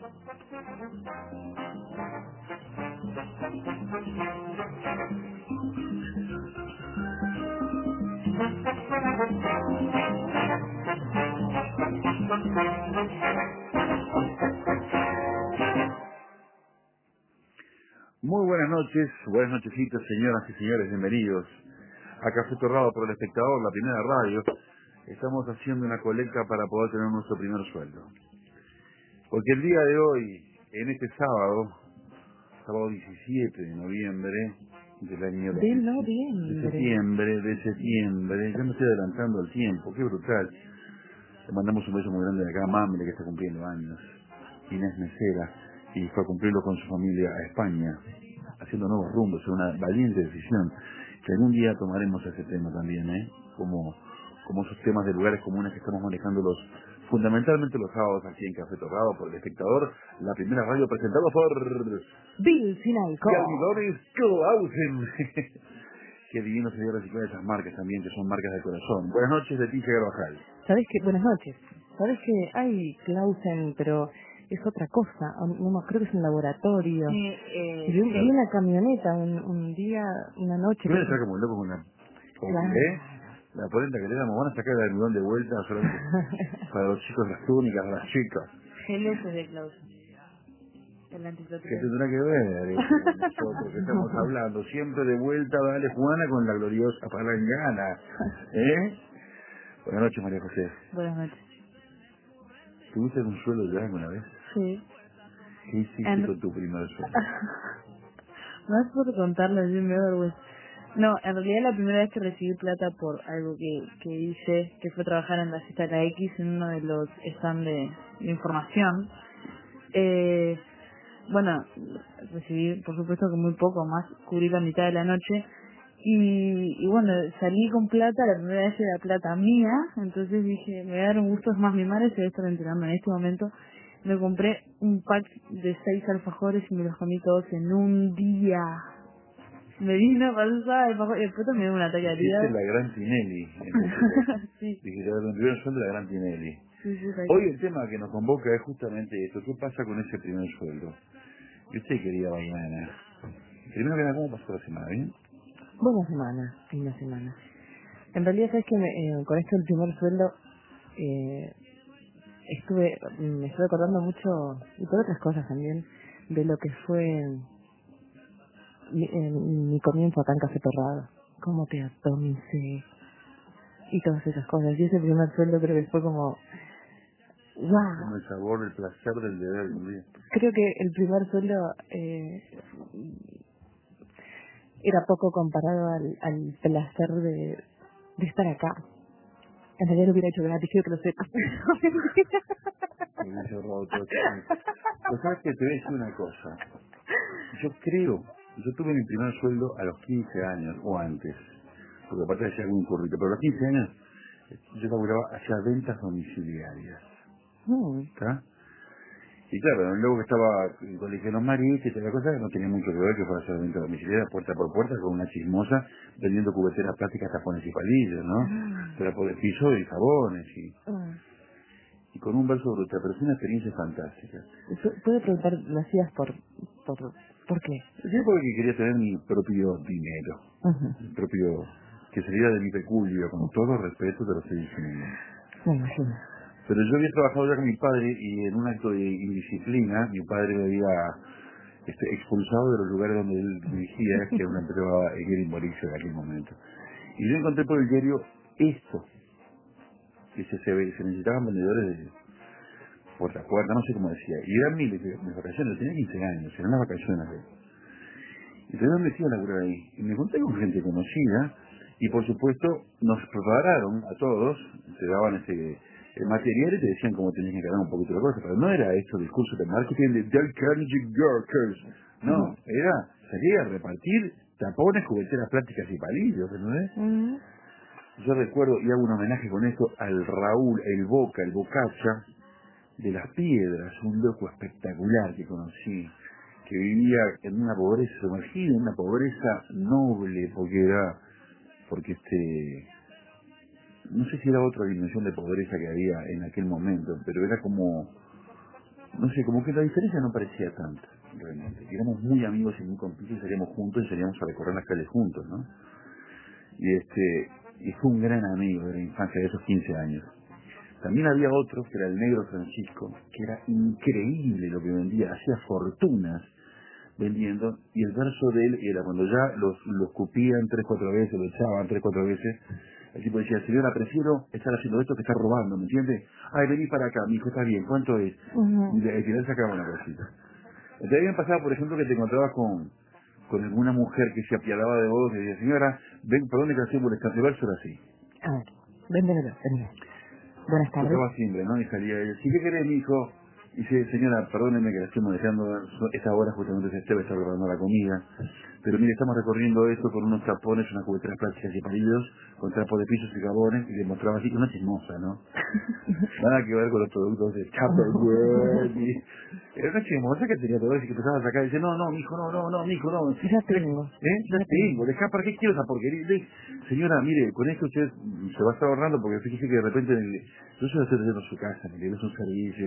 Muy buenas nochecitas, señoras y señores, bienvenidos a Café Torrado por El Espectador, la primera radio. Estamos haciendo una colecta para poder tener nuestro primer sueldo. Porque el día de hoy, en este sábado 17 de noviembre del año de septiembre, ya me estoy adelantando al tiempo, qué brutal. Le mandamos un beso muy grande de acá a Mamle, que está cumpliendo años, Inés Mesera, y fue a cumplirlo con su familia a España, haciendo nuevos rumbos, es una valiente decisión, que algún día tomaremos ese tema también, como esos temas de lugares comunes que estamos manejando fundamentalmente los sábados aquí en Café Torrado por El Espectador, la primera radio presentada por Bill Sinalco y Almidones Clausen. Qué divino sería reciclar esas marcas también, que son marcas de corazón. Buenas noches, Leticia Carvajal. ¿Sabés qué? Buenas noches. ¿Sabés que hay Clausen, pero es otra cosa? Creo que es un laboratorio. Vi una camioneta un día, una noche. Voy a estar como loco con la... Claro. La polenta que le damos, van a sacar el almidón de vuelta solamente para los chicos, las túnicas, las chicas. Geles de Clausen. El ¿Qué antiflotrio. tendrá que ver nosotros que estamos hablando? Siempre de vuelta, dale Juana con la gloriosa palangana. Buenas noches, María José. Buenas noches. ¿Tuviste un sueldo ya alguna vez? Sí. ¿Qué hiciste con tu primer sueldo? No es por contarlo, yo me da vergüenza. No, en realidad la primera vez que recibí plata por algo que hice, que fue trabajar en la cita de la X en uno de los stands de información. Bueno, recibí por supuesto que muy poco, más cubrí la mitad de la noche. Y bueno, salí con plata, la primera vez era plata mía, entonces dije, me voy a dar un gusto, es más, mi madre se debe estar enterando en este momento. Me compré un pack de 6 alfajores y me los comí todos en un día. Me vino a pasar alfajores y después me dio un ataque de Hiciste vida. la gran Tinelli. Sí. Dijiste, el primer sueldo de la gran Tinelli. Sí, Hoy el tema que nos convoca es justamente esto. ¿Qué pasa con ese primer sueldo? Y usted, querida Bailana, primero que nada, ¿cómo pasó la semana? ¿Bien? Buena semana, linda semana. En realidad, sabes que con esto del primer sueldo me estuve acordando mucho, y por otras cosas también, de lo que fue mi comienzo acá en Café Torrado. Cómo te atomicé y todas esas cosas. Y ese primer sueldo creo que fue como... Como ¡Wow! el sabor, el placer del deber un día. Creo que el primer sueldo era poco comparado al placer de estar acá. En realidad lo hubiera hecho gratis, quiero que lo sepas. Me hubiese ahorrado todo este tiempo. Pero sabes que te voy a decir una cosa. Yo tuve mi primer sueldo a los 15 años, o antes. Porque aparte hacía algún currito. Pero a los 15 años yo laburaba, hacía ventas domiciliarias. ¿Está? Y claro, luego que estaba en el colegio de los Maris y toda la cosa, no tenía mucho que ver que fuera a hacer ventas domiciliarias puerta por puerta con una chismosa vendiendo cubeteras plásticas, tapones y palillos, ¿no? Trapo de piso y jabones y con un verso brutal, pero fue una experiencia fantástica. ¿Puedo preguntar, lo hacías por qué? Yo porque quería tener mi propio dinero, mi propio, que saliera de mi peculio, con todo respeto te lo estoy diciendo. Me imagino. Pero yo había trabajado ya con mi padre y en un acto de indisciplina, mi padre me había expulsado de los lugares donde él dirigía, que era una empresa llamada Eguer y Mauricio en aquel momento. Y yo encontré por el diario esto, que se necesitaban vendedores de puerta a puerta, no sé cómo decía, y eran miles de mis vacaciones, tenía 15 años, eran las vacaciones de él. Y entonces me metí a laburar ahí, y me encontré con gente conocida, y por supuesto nos prepararon a todos, te daban el material y te decían cómo tenías que ganar un poquito de cosa, pero no era esto discurso de marketing de Dale Carnegie Girls, no, era salir a repartir tapones, jugueteras plásticas y palillos, ¿no? Yo recuerdo, y hago un homenaje con esto, al Raúl, el Bocacha, de Las Piedras, un loco espectacular que conocí, que vivía en una pobreza sumergida, en una pobreza noble, porque no sé si era otra dimensión de pobreza que había en aquel momento, pero era como no sé, como que la diferencia no parecía tanta, realmente. Éramos muy amigos y muy cómplices, salíamos juntos y salíamos a recorrer las calles juntos, ¿no? Y fue un gran amigo de la infancia, de esos 15 años. También había otro, que era el negro Francisco, que era increíble lo que vendía, hacía fortunas vendiendo, y el verso de él era cuando ya los escupían 3-4 veces, lo echaban 3-4 veces, el tipo decía, señora, prefiero estar haciendo esto que estar robando, ¿me entiende? Ay, vení para acá, mi hijo, está bien, ¿cuánto es? Y al final sacaba una cosita. Entonces habían pasado, por ejemplo, que te encontrabas con alguna mujer que se apiadaba de vos, que decía, señora, ven, ¿por dónde canción por el verso era así? A ver, ven. Buenas tardes. Tocaba siempre, ¿no? Y salía ella, ¿sí qué querés, mi hijo? Y dice, señora, perdóneme que la estoy molestando, esta hora justamente se está preparando la comida, pero mire, estamos recorriendo esto con unos tapones, unas cubeteras plásticas y palillos, con trapos de pisos y jabones, y le mostraba así, una chismosa, ¿no? Nada que ver con los productos de Tupperware, era una chismosa que tenía todo eso y que empezaba a sacar y dice, no, mijo, no, mijo, no. Ya tengo. Ya tengo, dejá, ¿para qué quiero esa porquería? Señora, mire, con esto usted se va a estar ahorrando, porque fíjese que de repente, yo se lo estoy haciendo a su casa, mire, es un servicio,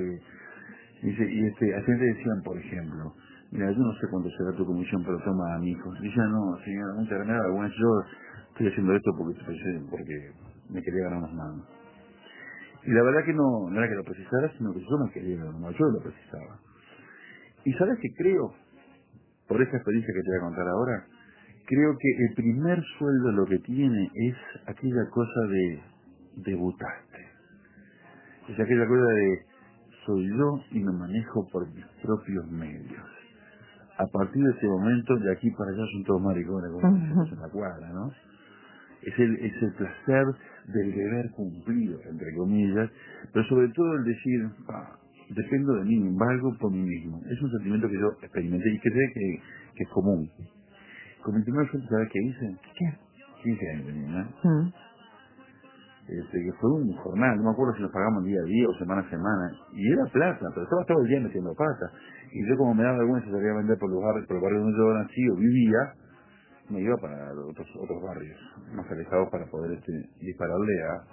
al final le decían, por ejemplo, mira, yo no sé cuánto será tu comisión, pero toma a mi hijo. Y decía, no, señora, muchas gracias, bueno, yo estoy haciendo esto porque me quería ganar unas manos. Y la verdad que no era que lo precisara, sino que yo me quería ganar unas manos, yo lo precisaba. Y sabes que creo, por esta experiencia que te voy a contar ahora, creo que el primer sueldo lo que tiene es aquella cosa de debutaste. Es aquella cosa de soy yo y me manejo por mis propios medios. A partir de ese momento, de aquí para allá son todos maricones, como decimos en la cuadra, ¿no? Es el placer del deber cumplido, entre comillas, pero sobre todo el decir, dependo de mí, valgo por mí mismo. Es un sentimiento que yo experimenté y que sé que es común. Con mi primer sueldo, ¿sabes qué hice? ¿Qué? 15 años tenía, ¿no? Que fue un jornal, no me acuerdo si nos pagamos día a día o semana a semana, y era plata, pero estaba todo el día metiendo pata, y yo como me daba vergüenza salía a vender por el barrio donde yo nací o vivía, me iba para otros barrios más alejados para poder dispararle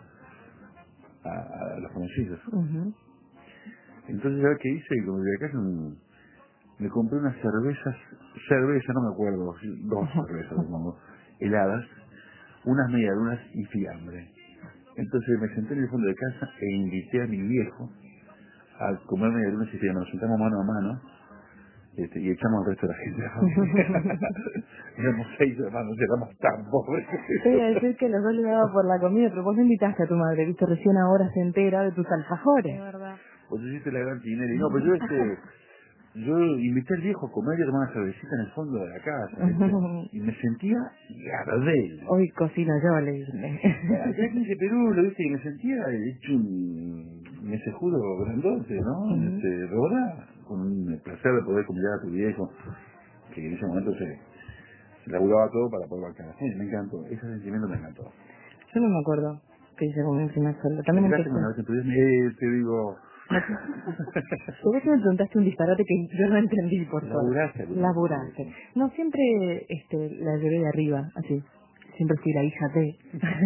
a los conocidos. Entonces, ¿sabes qué hice? Como de acá me compré unas cerveza, no me acuerdo, 2 cervezas, supongo, heladas, unas medialunas y fiambre. Entonces me senté en el fondo de casa e invité a mi viejo a comer medialunas y fiambre. Nos sentamos mano a mano y echamos al resto de la gente. Éramos 6 hermanos, éramos tan pobres. Te voy a decir que los dos le daba por la comida, pero vos invitaste a tu madre, viste, recién ahora se entera de tus alfajores. Es verdad. Vos hiciste la gran tinera. Y no, pero yo invité al viejo a comer y a tomar una cervecita en el fondo de la casa, ¿viste? Y me sentía gardel. Hoy cocino yo, le dije. Allá en ese Perú, lo viste, y me sentía hecho un mesejudo grandote, ¿no? ¿Verdad? Con el placer de poder convidar a tu viejo, que en ese momento se laburaba todo para poder bancar. Sí, me encantó, ese sentimiento me encantó. Yo no me acuerdo que hice con mi primer sueldo. También empecé. Una vez en tu vida, te digo... Por eso me preguntaste un disparate que yo no entendí, por favor. Laburaste. No, siempre la llevé de arriba, así. Siempre fui la hija de.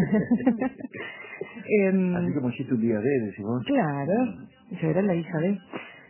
Así como hiciste un día de, decimos. Claro, yo era la hija de.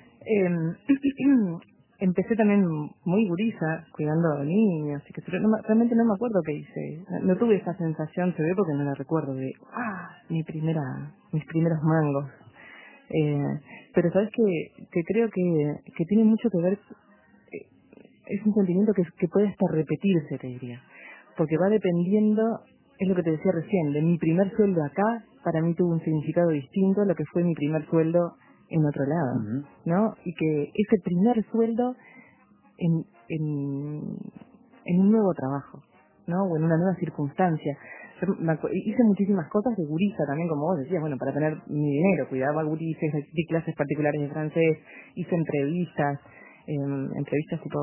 Empecé también muy gurisa, cuidando a niños, así que realmente no me acuerdo qué hice. No tuve esa sensación, se ve porque no la recuerdo, de mis primeros mangos. Pero sabes que creo que tiene mucho que ver, es un sentimiento que puede hasta repetirse, te diría, porque va dependiendo, es lo que te decía recién, de mi primer sueldo acá, para mí tuvo un significado distinto a lo que fue mi primer sueldo en otro lado, ¿no? Y que ese primer sueldo en un nuevo trabajo, ¿no? O en una nueva circunstancia. Yo hice muchísimas cosas de gurisa también, como vos decías, bueno, para tener mi dinero, cuidaba gurises, di clases particulares de francés, hice entrevistas tipo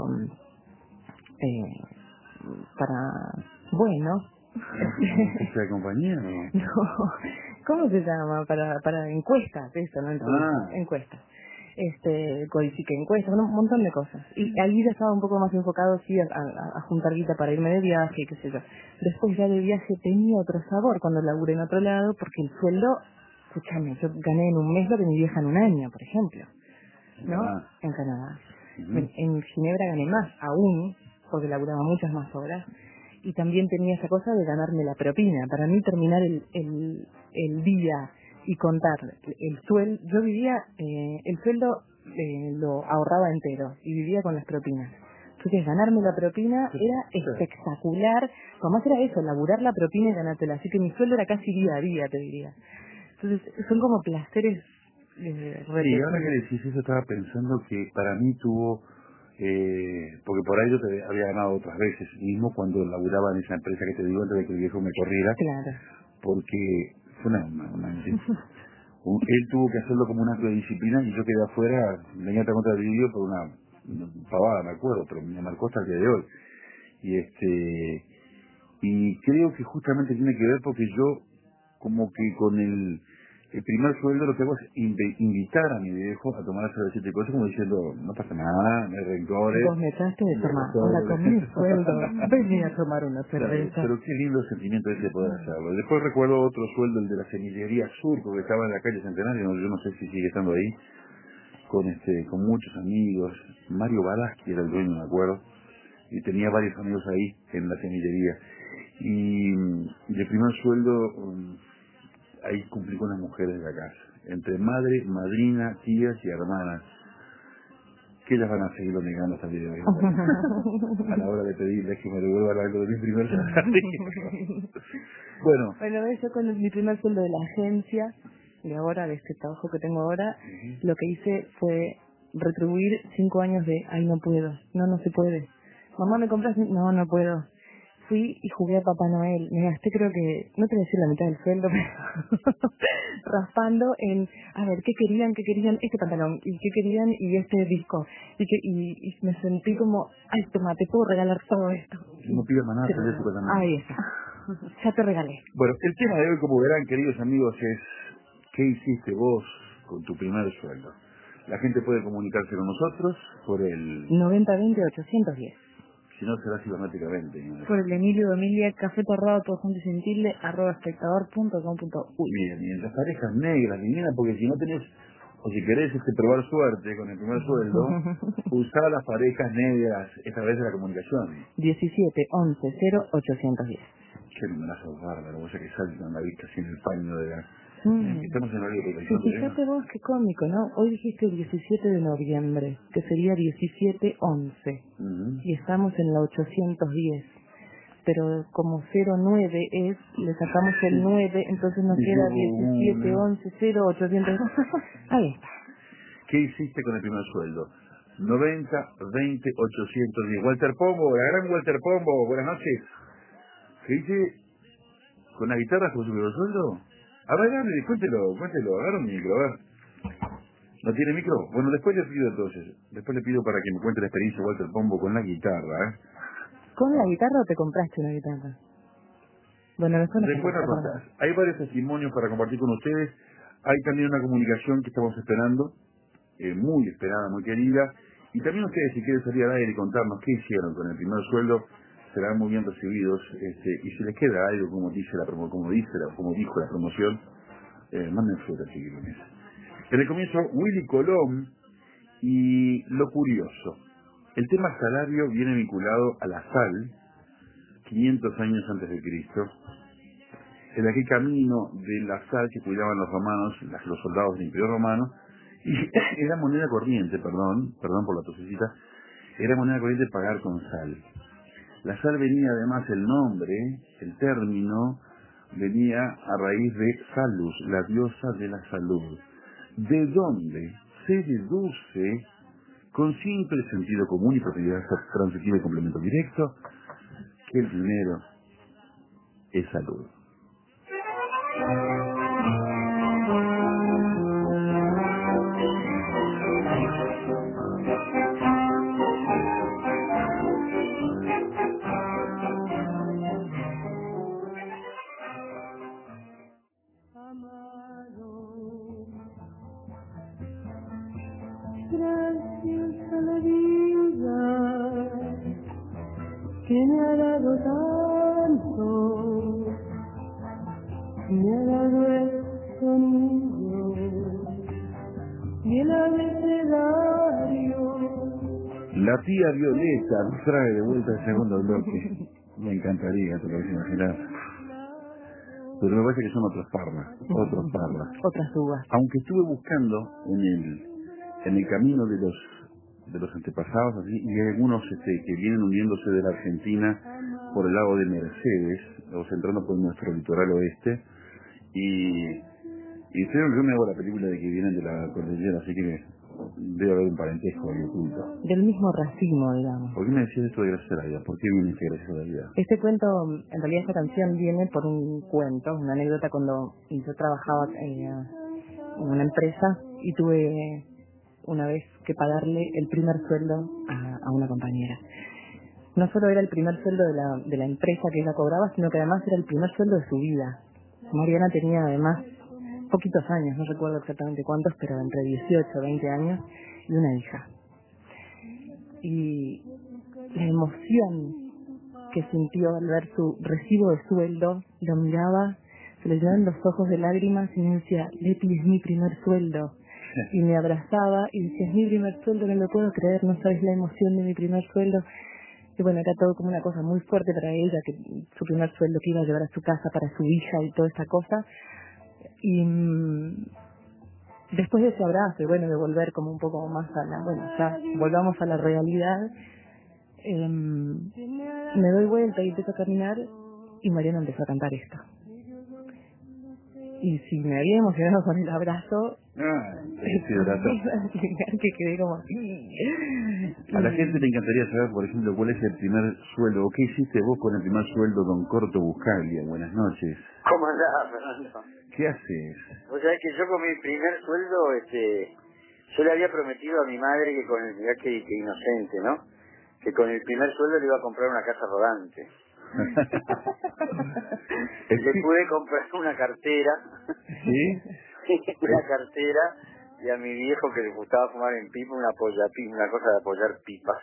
para, bueno, ¿Empresa de compañía o...? no, ¿cómo se llama? Para encuestas, eso, ¿no? Encuestas. Codifiqué encuestas, un montón de cosas. Y ahí ya estaba un poco más enfocado, sí, a juntar guita para irme de viaje, qué sé yo. Después ya de viaje tenía otro sabor cuando laburé en otro lado, porque el sueldo, escúchame, yo gané en un mes lo que mi vieja en un año, por ejemplo. ¿no? En Canadá. En Ginebra gané más, aún, porque laburaba muchas más horas. Y también tenía esa cosa de ganarme la propina. Para mí terminar el día y contar el sueldo, yo vivía, el sueldo lo ahorraba entero y vivía con las propinas. Entonces ganarme la propina era espectacular. Además era eso, laburar la propina y ganártela. Así que mi sueldo era casi día a día, te diría. Entonces son como placeres sí, ahora que decís eso estaba pensando que para mí tuvo... porque por ahí yo te había ganado otras veces, mismo cuando laburaba en esa empresa que te digo antes de que el viejo me corriera, claro, porque fue él tuvo que hacerlo como un acto de disciplina y yo quedé afuera, venía a contra del vídeo por una pavada, me acuerdo, pero me marcó hasta el día de hoy. Y creo que justamente tiene que ver porque yo como que con el primer sueldo lo que hago es invitar a mi viejo a tomar cervecita y cosas como diciendo, no pasa nada, no hay rencores. Vos me echaste de tomar, ahora con mi sueldo, venía a tomar una cerveza. Claro, pero qué lindo sentimiento ese de poder hacerlo. Después recuerdo otro sueldo, el de la semillería Surco, que estaba en la calle Centenario, yo no sé si sigue estando ahí, con muchos amigos. Mario Balaschi era el dueño, me acuerdo, y tenía varios amigos ahí en la semillería. Y de primer sueldo, ahí cumplí con las mujeres de la casa, entre madre, madrina, tías y hermanas, que ellas van a seguirlo negando hasta el día de hoy. A la hora de pedirles que me devuelvan algo de mi primer salario. Bueno, eso con mi primer sueldo de la agencia, de ahora, de este trabajo que tengo ahora, lo que hice fue retribuir 5 años de, ay, no puedo, no se puede. Mamá, ¿me compras? No puedo. Fui y jugué a Papá Noel. Me gasté, creo que, no te voy a decir la mitad del sueldo, pero raspando en, a ver, ¿qué querían? Este pantalón, y qué querían, y este disco. Y me sentí como, ay, toma, te puedo regalar todo esto. No pidas más nada, de su casa. Ahí está. Ya te regalé. Bueno, el tema de hoy, como verán, queridos amigos, es ¿qué hiciste vos con tu primer sueldo? La gente puede comunicarse con nosotros por el 9020-810. Si no, será cibernéticamente. Por el Emilio Emilia, café torrado por junto y sin tilde, @espectador.com.uy. Bien, y las parejas negras, divina, porque si no tenés, o si querés probar suerte con el primer sueldo, usá las parejas negras, esta vez de la comunicación. 17-11-0810. Qué numerazo bárbaro, vos ya que saltan la vista así en el paño de la... Estamos en horario de protección. Fíjate vos qué cómico, ¿no? Hoy dijiste el 17 de noviembre, que sería 17-11. Y estamos en la 810. Pero como 09 es, le sacamos el 9, entonces nos queda 17-11-0810. Ahí está. ¿Qué hiciste con el primer sueldo? 90-20-810. Walter Pombo, la gran Walter Pombo, buenas noches. ¿Qué hice con la guitarra con su primer sueldo? A ver, dale, cuéntelo, agarra un micro, a ver. ¿No tiene micro? Bueno, después le pido entonces, para que me cuente la experiencia de Walter Pombo con la guitarra, ¿eh? ¿Con la guitarra o te compraste una guitarra? Bueno, después hay varios testimonios para compartir con ustedes. Hay también una comunicación que estamos esperando, muy esperada, muy querida. Y también ustedes, si quieren salir al aire y contarnos qué hicieron con el primer sueldo, serán muy bien recibidos. Y si les queda algo, como dijo la promoción, manden fruta, chiquilines. En el comienzo, Willy Colón, y lo curioso, el tema salario viene vinculado a la sal, 500 años antes de Cristo, en aquel camino de la sal que cuidaban los romanos, los soldados del Imperio Romano, y era moneda corriente, perdón por la tosecita, era moneda corriente pagar con sal. La sal venía además, el nombre, el término, venía a raíz de Salus, la diosa de la salud, de donde se deduce, con simple sentido común y propiedad transitiva y complemento directo, que el dinero es salud. Gracias a la vida que me ha dado tanto, me ha dado el sonido y el abecedario. La tía Violeta nos trae de vuelta el segundo bloque. Me encantaría, te lo puedes imaginar. Pero me parece que son otros parras. Otras uvas. Aunque estuve buscando en el camino de los antepasados, así, y hay algunos que vienen uniéndose de la Argentina por el lago de Mercedes, o entrando por nuestro litoral oeste, y yo me hago la película de que vienen de la cordillera, así que debe haber un parentesco ahí oculto. Del mismo racimo, digamos. ¿Por qué me decías esto de Gracias a la Vida? ¿Por qué viene este Gracias a la Vida? Este cuento, en realidad esta canción viene por un cuento, una anécdota cuando yo trabajaba en una empresa y tuve una vez que pagarle el primer sueldo a una compañera. No solo era el primer sueldo de la empresa que ella cobraba, sino que además era el primer sueldo de su vida. Mariana tenía además poquitos años, no recuerdo exactamente cuántos, pero entre 18 y 20 años, y una hija. Y la emoción que sintió al ver su recibo de sueldo, lo miraba, se le llenaban los ojos de lágrimas y me decía, Leti, es mi primer sueldo. Y me abrazaba y decía, es mi primer sueldo, no lo puedo creer, no sabes la emoción de mi primer sueldo. Y bueno, era todo como una cosa muy fuerte para ella, que su primer sueldo que iba a llevar a su casa para su hija y toda esta cosa. Y después de ese abrazo y bueno, de volver como un poco más ya volvamos a la realidad, me doy vuelta y empiezo a caminar y Mariana empezó a cantar esto. Y si me había emocionado con el abrazo, que quedé como... A la gente le encantaría saber, por ejemplo, cuál es el primer sueldo, o qué hiciste vos con el primer sueldo, don Corto Buscaglia. Buenas noches. ¿Cómo andás, Fernando? ¿Qué haces? O sea, que yo con mi primer sueldo, yo le había prometido a mi madre que con el, mirá que inocente, ¿no? Que con el primer sueldo le iba a comprar una casa rodante. Le pude comprar una cartera. ¿Sí? Una cartera, y a mi viejo que le gustaba fumar en pipa, una cosa de apoyar pipas.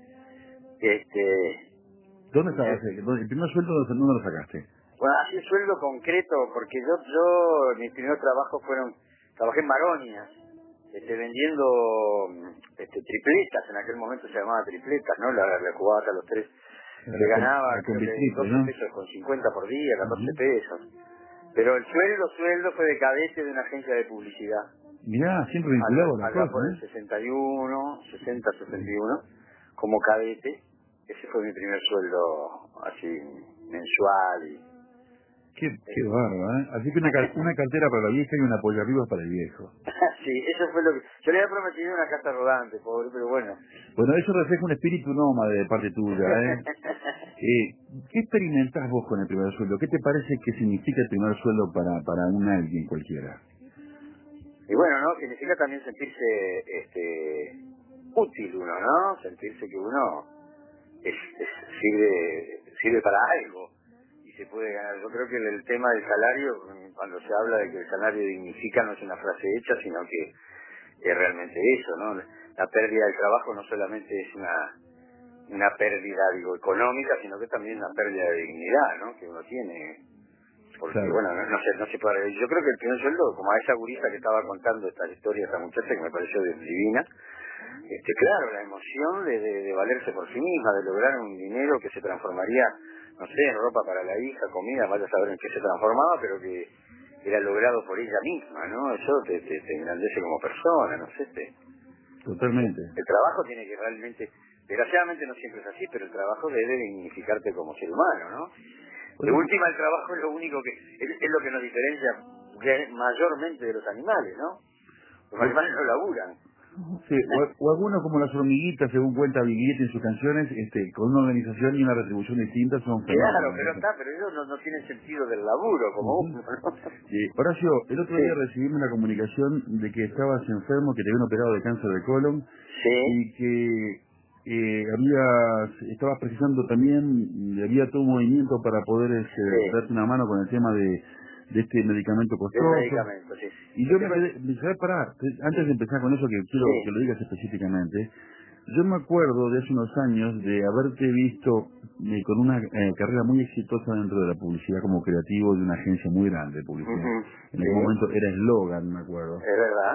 ¿Dónde estabas? ¿El primer sueldo dónde lo sacaste? Bueno, así sueldo concreto, porque yo mis primeros trabajos trabajé en Maronias, vendiendo tripletas, en aquel momento se llamaba tripletas, ¿no? La jugaba hasta los tres, le ganaba creo que 12 pesos con 50 por día, 14 pesos. Pero el sueldo fue de cadete de una agencia de publicidad. Mirá, siempre vinculado a la cosa, por el 61, como cadete. Ese fue mi primer sueldo, así, mensual. Qué bárbaro, ¿eh? Así que una cartera para la vieja y una apoyarribas para el viejo. Sí, eso fue lo que... Yo le había prometido una casa rodante, pobre, pero bueno. Bueno, eso refleja un espíritu nómade de parte tuya, ¿eh? ¿Qué experimentás vos con el primer sueldo? ¿Qué te parece que significa el primer sueldo para un alguien cualquiera? Y bueno, ¿no? Significa también sentirse útil uno, ¿no? Sentirse que uno sirve para algo. Se puede ganar. Yo creo que el tema del salario, cuando se habla de que el salario dignifica, no es una frase hecha, sino que es realmente eso, ¿no? La pérdida del trabajo no solamente es una pérdida, económica, sino que también una pérdida de dignidad, ¿no? Que uno tiene. Porque, claro. Bueno, no se puede... Yo creo que el primer sueldo, como a esa gurisa que estaba contando esta historia, esta muchacha que me pareció divina, claro, la emoción de valerse por sí misma, de lograr un dinero que se transformaría, no sé, en ropa para la hija, comida, vaya a saber en qué se transformaba, pero que era logrado por ella misma, ¿no? Eso te engrandece como persona, no sé. Totalmente. El trabajo tiene que realmente, desgraciadamente no siempre es así, pero el trabajo debe dignificarte como ser humano, ¿no? De última, el trabajo es lo único que, es lo que nos diferencia mayormente de los animales, ¿no? Los animales no laburan. Sí, o algunos como las hormiguitas, según cuenta Biguete en sus canciones, con una organización y una retribución distinta son fenómenos. Claro, pero ellos no tienen sentido del laburo, como uno, ¿no? Horacio, el otro día recibimos una comunicación de que estabas enfermo, que te habían operado de cáncer de colon, y que estabas precisando también, había todo un movimiento para poder darte una mano con el tema de este medicamento costoso. Sí. Y yo me quedé parar, antes de empezar con eso, que quiero que lo digas específicamente. Yo me acuerdo de hace unos años de haberte visto con una carrera muy exitosa dentro de la publicidad como creativo de una agencia muy grande de publicidad. En ese momento era eslogan, me acuerdo. Es verdad.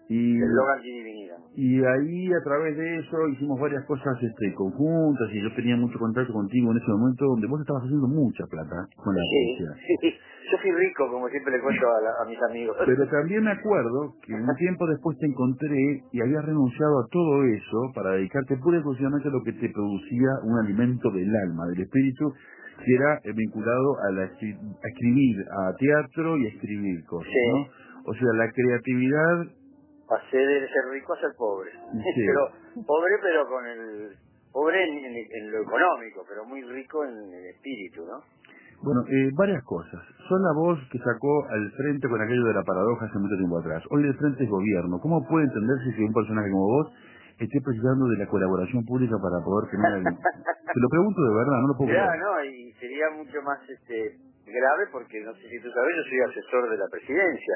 Y el Logan Divinidad. Y ahí, a través de eso, hicimos varias cosas conjuntas, y yo tenía mucho contacto contigo en ese momento, donde vos estabas haciendo mucha plata con la publicidad. Sí. Yo fui rico, como siempre le cuento a mis amigos. Pero también me acuerdo que un tiempo después te encontré y habías renunciado a todo eso para dedicarte pura y exclusivamente a lo que te producía un alimento del alma, del espíritu, que era vinculado a escribir, a teatro y a escribir cosas, ¿no? O sea, la creatividad. Pasé de ser rico a ser pobre. Sí. Pero con el pobre en lo económico, pero muy rico en el espíritu, ¿no? Bueno, varias cosas. Son la voz que sacó al frente con aquello de la paradoja hace mucho tiempo atrás. Hoy el frente es gobierno. ¿Cómo puede entenderse que un personaje como vos esté precisando de la colaboración pública para poder tener Te lo pregunto de verdad, no lo puedo creer. No, y sería mucho más grave porque, no sé si tú sabes, yo soy asesor de la presidencia.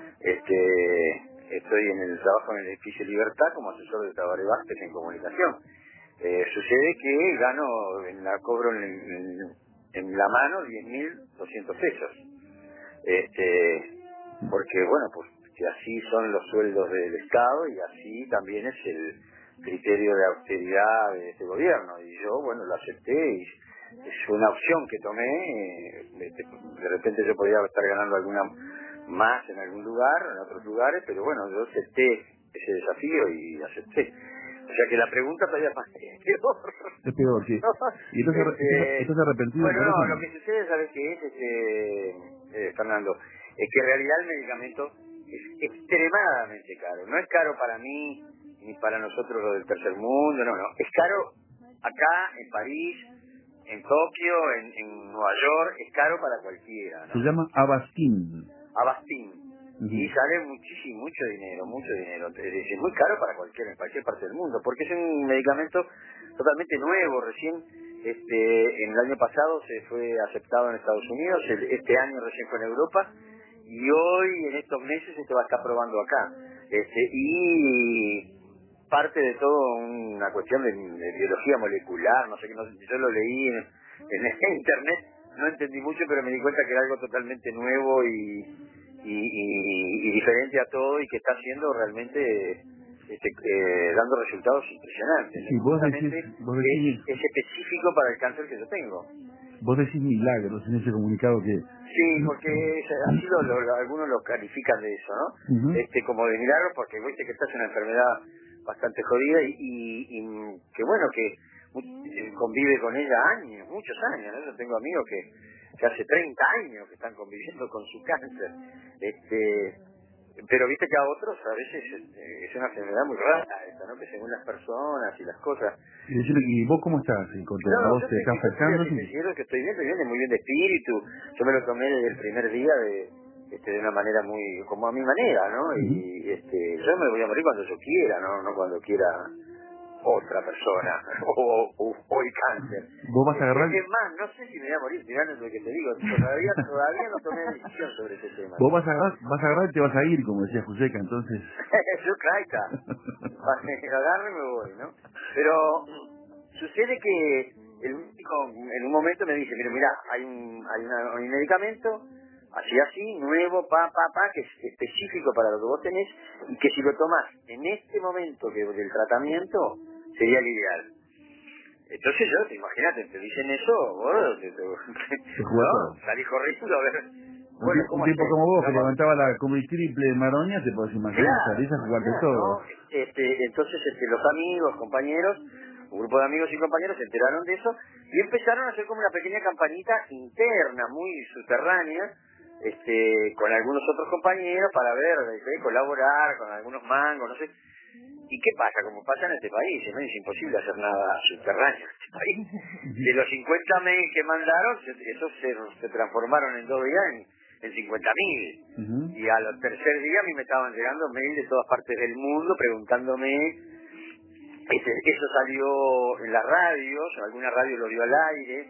Estoy en el trabajo en el edificio Libertad como asesor de Tabaré Vázquez en comunicación. Sucede que cobro en la mano 10.200 pesos. Porque, bueno, pues que así son los sueldos del Estado y así también es el criterio de austeridad de este gobierno. Y yo, bueno, lo acepté y es una opción que tomé. De repente yo podría estar ganando alguna más en algún lugar, en otros lugares, pero bueno, yo acepté ese desafío y acepté. O sea que la pregunta todavía es más peor. Es peor, sí. ¿Y estás arrepentido? Bueno, no, lo que sucede, ¿sabes qué es, Fernando? Es que en realidad el medicamento es extremadamente caro. No es caro para mí, ni para nosotros los del tercer mundo, no. Es caro acá, en París, en Tokio, en Nueva York, es caro para cualquiera, ¿no? Se llama Avastin. Y sale mucho dinero. Es muy caro para en cualquier parte del mundo, porque es un medicamento totalmente nuevo. Recién, en el año pasado se fue aceptado en Estados Unidos, este año recién fue en Europa, y hoy, en estos meses, se va a estar probando acá. Y parte de todo una cuestión de biología molecular, no sé qué, yo lo leí en internet, no entendí mucho, pero me di cuenta que era algo totalmente nuevo y diferente a todo y que está haciendo realmente dando resultados impresionantes. Sí, vos decís, es específico para el cáncer que yo tengo. Vos decís milagros en ese comunicado que... Sí, porque así algunos lo califican de eso, ¿no? Como de milagros, porque viste que esta es una enfermedad bastante jodida y que bueno, que convive con ella muchos años, ¿no? Yo tengo amigos que hace 30 años que están conviviendo con su cáncer. Pero viste que a otros a veces es una enfermedad muy rara esta, ¿no? Que según las personas y las cosas. ¿Y vos cómo estás? No, ¿Vos te estás afectando? Que estoy bien, muy bien de espíritu. Yo me lo tomé desde el primer día de una manera muy, como a mi manera, ¿no? Y yo me voy a morir cuando yo quiera, no cuando quiera otra persona o el cáncer. ¿Vos vas a agarrar? Es más, no sé si me voy a morir, mirá lo que te digo, todavía no tomé decisión sobre ese tema. Vos vas a agarrar y te vas a ir, como decía Joseca, entonces... Yo claita, agarro y me voy, ¿no? Pero sucede que el médico en un momento me dice, mira, hay un medicamento así, nuevo, que es específico para lo que vos tenés, y que si lo tomás en este momento del tratamiento, sería el ideal. Entonces imagínate, te dicen eso, vos ¿no? Salís corriendo a ver. Bueno, un tipo como vos, que levantaba la triple Maroña, te podés imaginar, salís a jugarte todo. ¿no? Entonces los amigos, compañeros, un grupo de amigos y compañeros se enteraron de eso y empezaron a hacer como una pequeña campanita interna, muy subterránea, con algunos otros compañeros para ver, colaborar con algunos mangos, no sé. ¿Y qué pasa? Como pasa en este país, ¿no? Es imposible hacer nada subterráneo en este país. De los 50 mails que mandaron, esos se transformaron en 2 días en 50.000. Y al tercer día a mí me estaban llegando mails de todas partes del mundo preguntándome. Eso salió en las radios, alguna radio lo dio al aire,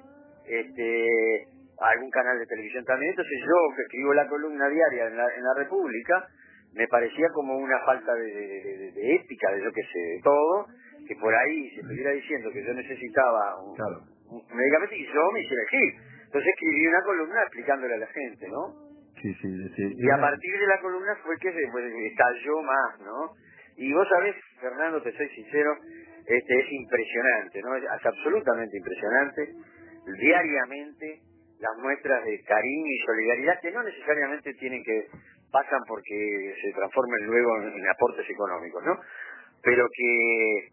algún canal de televisión también. Entonces yo, que escribo la columna diaria en la República, me parecía como una falta de ética, de yo que sé, de todo, que por ahí se estuviera diciendo que yo necesitaba un medicamento y yo me hiciera el gil. Entonces escribí una columna explicándole a la gente, ¿no? Sí, Y a partir de la columna fue que estalló más, ¿no? Y vos sabés, Fernando, te soy sincero, es impresionante, ¿no? Es absolutamente impresionante, diariamente, las muestras de cariño y solidaridad que no necesariamente pasan porque se transformen luego en aportes económicos, ¿no? Pero que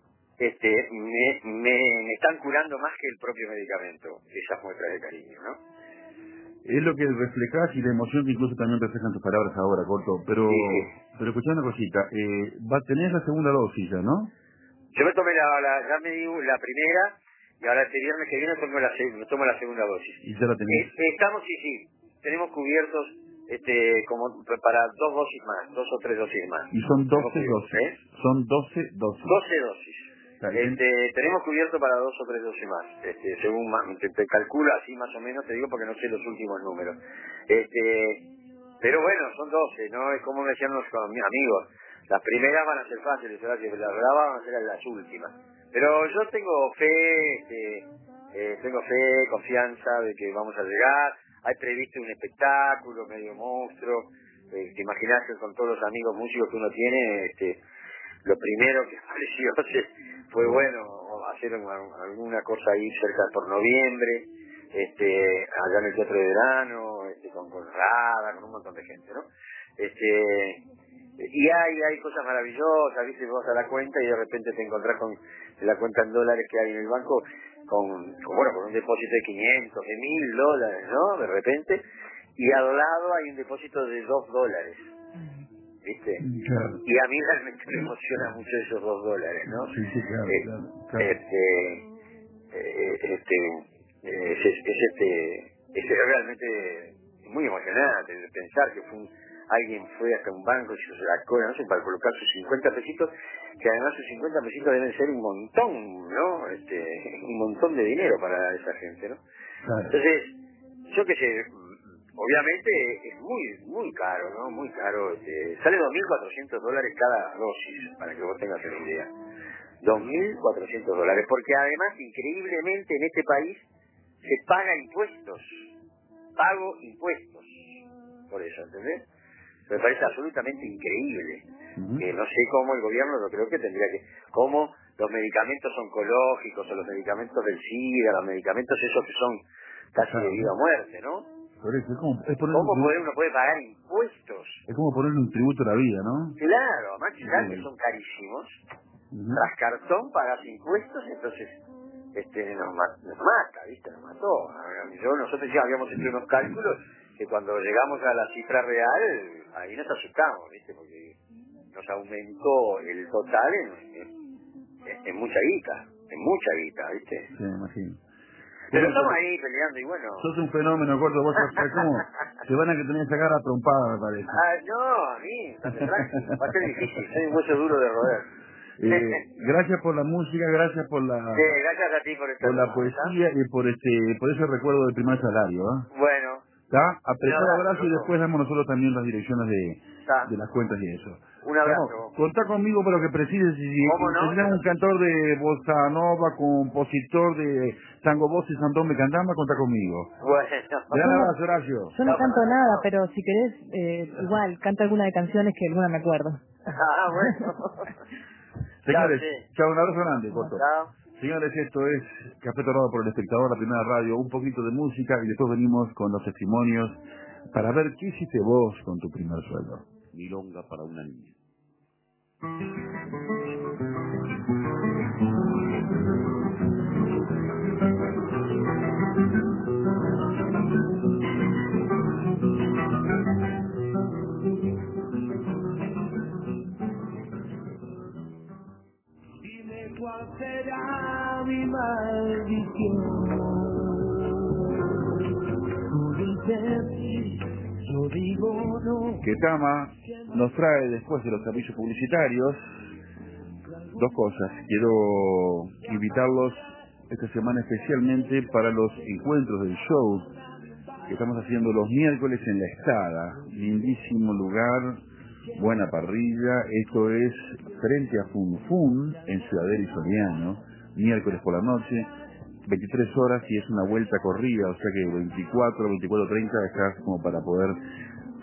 me están curando más que el propio medicamento, esas muestras de cariño, ¿no? Es lo que reflejas y la emoción que incluso también reflejan tus palabras ahora, Corto. Pero escuchá una cosita, tenés la segunda dosis ya, ¿no? Yo me tomé ya me di la primera y ahora este viernes que viene me tomo la segunda dosis. ¿Y ya la tenés? Sí, tenemos cubiertos como para 2 dosis más, 2 o 3 dosis más. Y son 12 dosis. Son 12 dosis. 12 dosis. Tenemos cubierto para 2 o 3 dosis más, según te calculo así más o menos, te digo porque no sé los últimos números. Pero bueno, son 12, ¿no? Es como me decían mis amigos, las primeras van a ser fáciles, las verdad van a ser las últimas. Pero yo tengo fe, confianza de que vamos a llegar. Hay previsto un espectáculo medio monstruo, te imaginás que con todos los amigos músicos que uno tiene, lo primero que apareció fue hacer alguna cosa ahí cerca por noviembre, allá en el Teatro de Verano, con Rada, con un montón de gente, ¿no? Y hay cosas maravillosas, viste, vos a la cuenta y de repente te encontrás con la cuenta en dólares que hay en el banco con un depósito de 500, de $1,000, ¿no? De repente, y al lado hay un depósito de $2, ¿viste? Claro. Y a mí realmente me emociona mucho esos $2, ¿no? Sí, claro. Es realmente muy emocionante pensar que alguien fue hasta un banco y se hizo la cola, no sé, para colocar sus 50 pesitos, que además sus 50 pesitos deben ser un montón, ¿no? Un montón de dinero para esa gente, ¿no? Claro. Entonces, yo qué sé, obviamente es muy caro, ¿no? Muy caro. Sale $2.400 cada dosis, para que vos tengas una idea. $2.400, porque además, increíblemente, en este país se paga impuestos. Pago impuestos. Por eso, ¿entendés? Me parece absolutamente increíble. Que no sé cómo el gobierno, lo creo que tendría que... Cómo los medicamentos oncológicos o los medicamentos del SIDA, los medicamentos esos que son casi de vida o muerte, ¿no? Por eso, ¿Cómo uno puede pagar impuestos? Es como ponerle un tributo a la vida, ¿no? Claro, además que son carísimos. Tras cartón pagas impuestos, entonces nos mata, ¿viste? Nos mató. Nosotros ya habíamos hecho unos cálculos que cuando llegamos a la cifra real, ahí nos asustamos, ¿viste? Porque nos aumentó el total en mucha guita, ¿viste? Sí, me imagino. Pero estamos ahí peleando y bueno... Sos un fenómeno, Corto, vos sabés cómo te van a tener que sacar a trompada, me parece. No, a mí, tranquilo, va a ser difícil, soy un hueso duro de roer. Gracias por la música, gracias por la gracias a ti por la poesía y por ese recuerdo del primer salario, ¿eh? Bueno. ¿Está? Apretado abrazo y después damos nosotros también las direcciones de las cuentas y eso. Un abrazo. Contá conmigo para lo que precises. Si necesitas un cantor de bossa nova, compositor de tango voz y sandón cantamba, contá conmigo. Bueno. Gran abrazo, Horacio. Yo no canto nada, pero si querés, igual, canta alguna de canciones que alguna me acuerdo. Bueno. Señores, chao, un abrazo grande, Corto. Chao. Señores, esto es Café Torrado por el Espectador, la primera radio, un poquito de música y después venimos con los testimonios para ver qué hiciste vos con tu primer sueldo. Milonga para una niña. Dime cuál será mi maldición. Tú dices sí, yo digo no. Que Tama nos trae después de los avisos publicitarios dos cosas. Quiero invitarlos esta semana especialmente para los encuentros del show que estamos haciendo los miércoles en La Estada. Lindísimo lugar, buena parrilla. Esto es frente a Fun Fun en Ciudadela y Soriano, miércoles por la noche, 23 horas y es una vuelta corrida, o sea que 24, 24:30 estás como para poder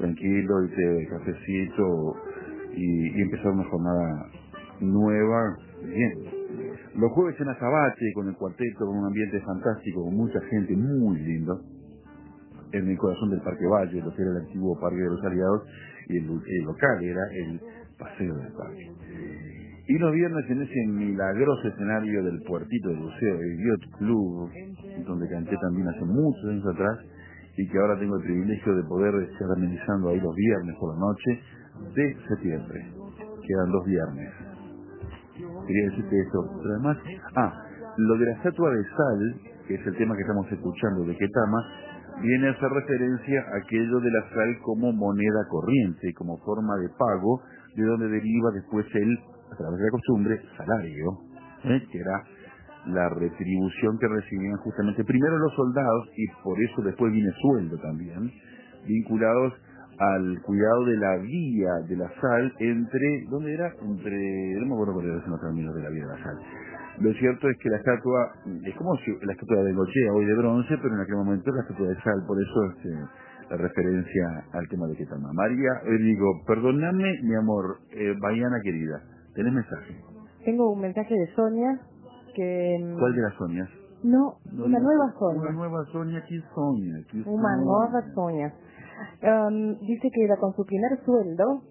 tranquilo, y cafecito, y empezar una jornada nueva, bien. Los jueves en Azabate, con el cuarteto, con un ambiente fantástico, con mucha gente, muy lindo, en el corazón del Parque Valle, lo que era el antiguo Parque de los Aliados, y el local era el Paseo del Parque. Y los viernes en ese milagroso escenario del puertito del Buceo, el Yacht Club, donde canté también hace muchos años atrás, y que ahora tengo el privilegio de poder estar amenizando ahí los viernes por la noche de septiembre. Quedan 2 viernes. Quería decirte eso, pero además, lo de la estatua de sal, que es el tema que estamos escuchando de Ketama, viene a hacer referencia a aquello de la sal como moneda corriente, como forma de pago, de donde deriva después a través de la costumbre, salario, que era la retribución que recibían justamente primero los soldados, y por eso después viene sueldo también, vinculados al cuidado de la vía de la sal ¿dónde era? No me acuerdo cuáles son los términos de la vía de la sal. Lo cierto es que la estatua, es como si la estatua de Gochea, hoy de bronce, pero en aquel momento era la estatua de sal, por eso la referencia al tema de Ketama. María, perdóname, mi amor, Baiana querida, ¿tenés mensaje? Tengo un mensaje de Sonia que... ¿Cuál de las Sonias? No, una nueva Sonia. Una nueva Sonia, ¿qué Sonia? Una nueva Sonia. Dice que era con su primer sueldo,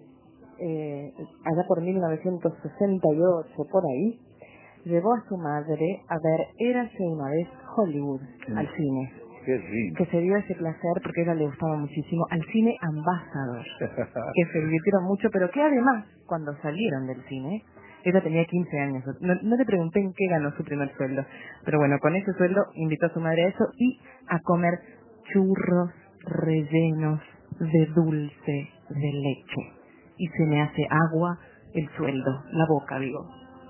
allá por 1968, por ahí, llevó a su madre a ver Érase una vez Hollywood, al cine. Qué rico. Que se dio ese placer porque a ella le gustaba muchísimo, al cine Ambassador, que se divirtieron mucho, pero que además, cuando salieron del cine, ella tenía 15 años. No te pregunté en qué ganó su primer sueldo, pero bueno, con ese sueldo invitó a su madre a eso y a comer churros rellenos de dulce de leche. Y se me hace agua el sueldo, la boca, digo.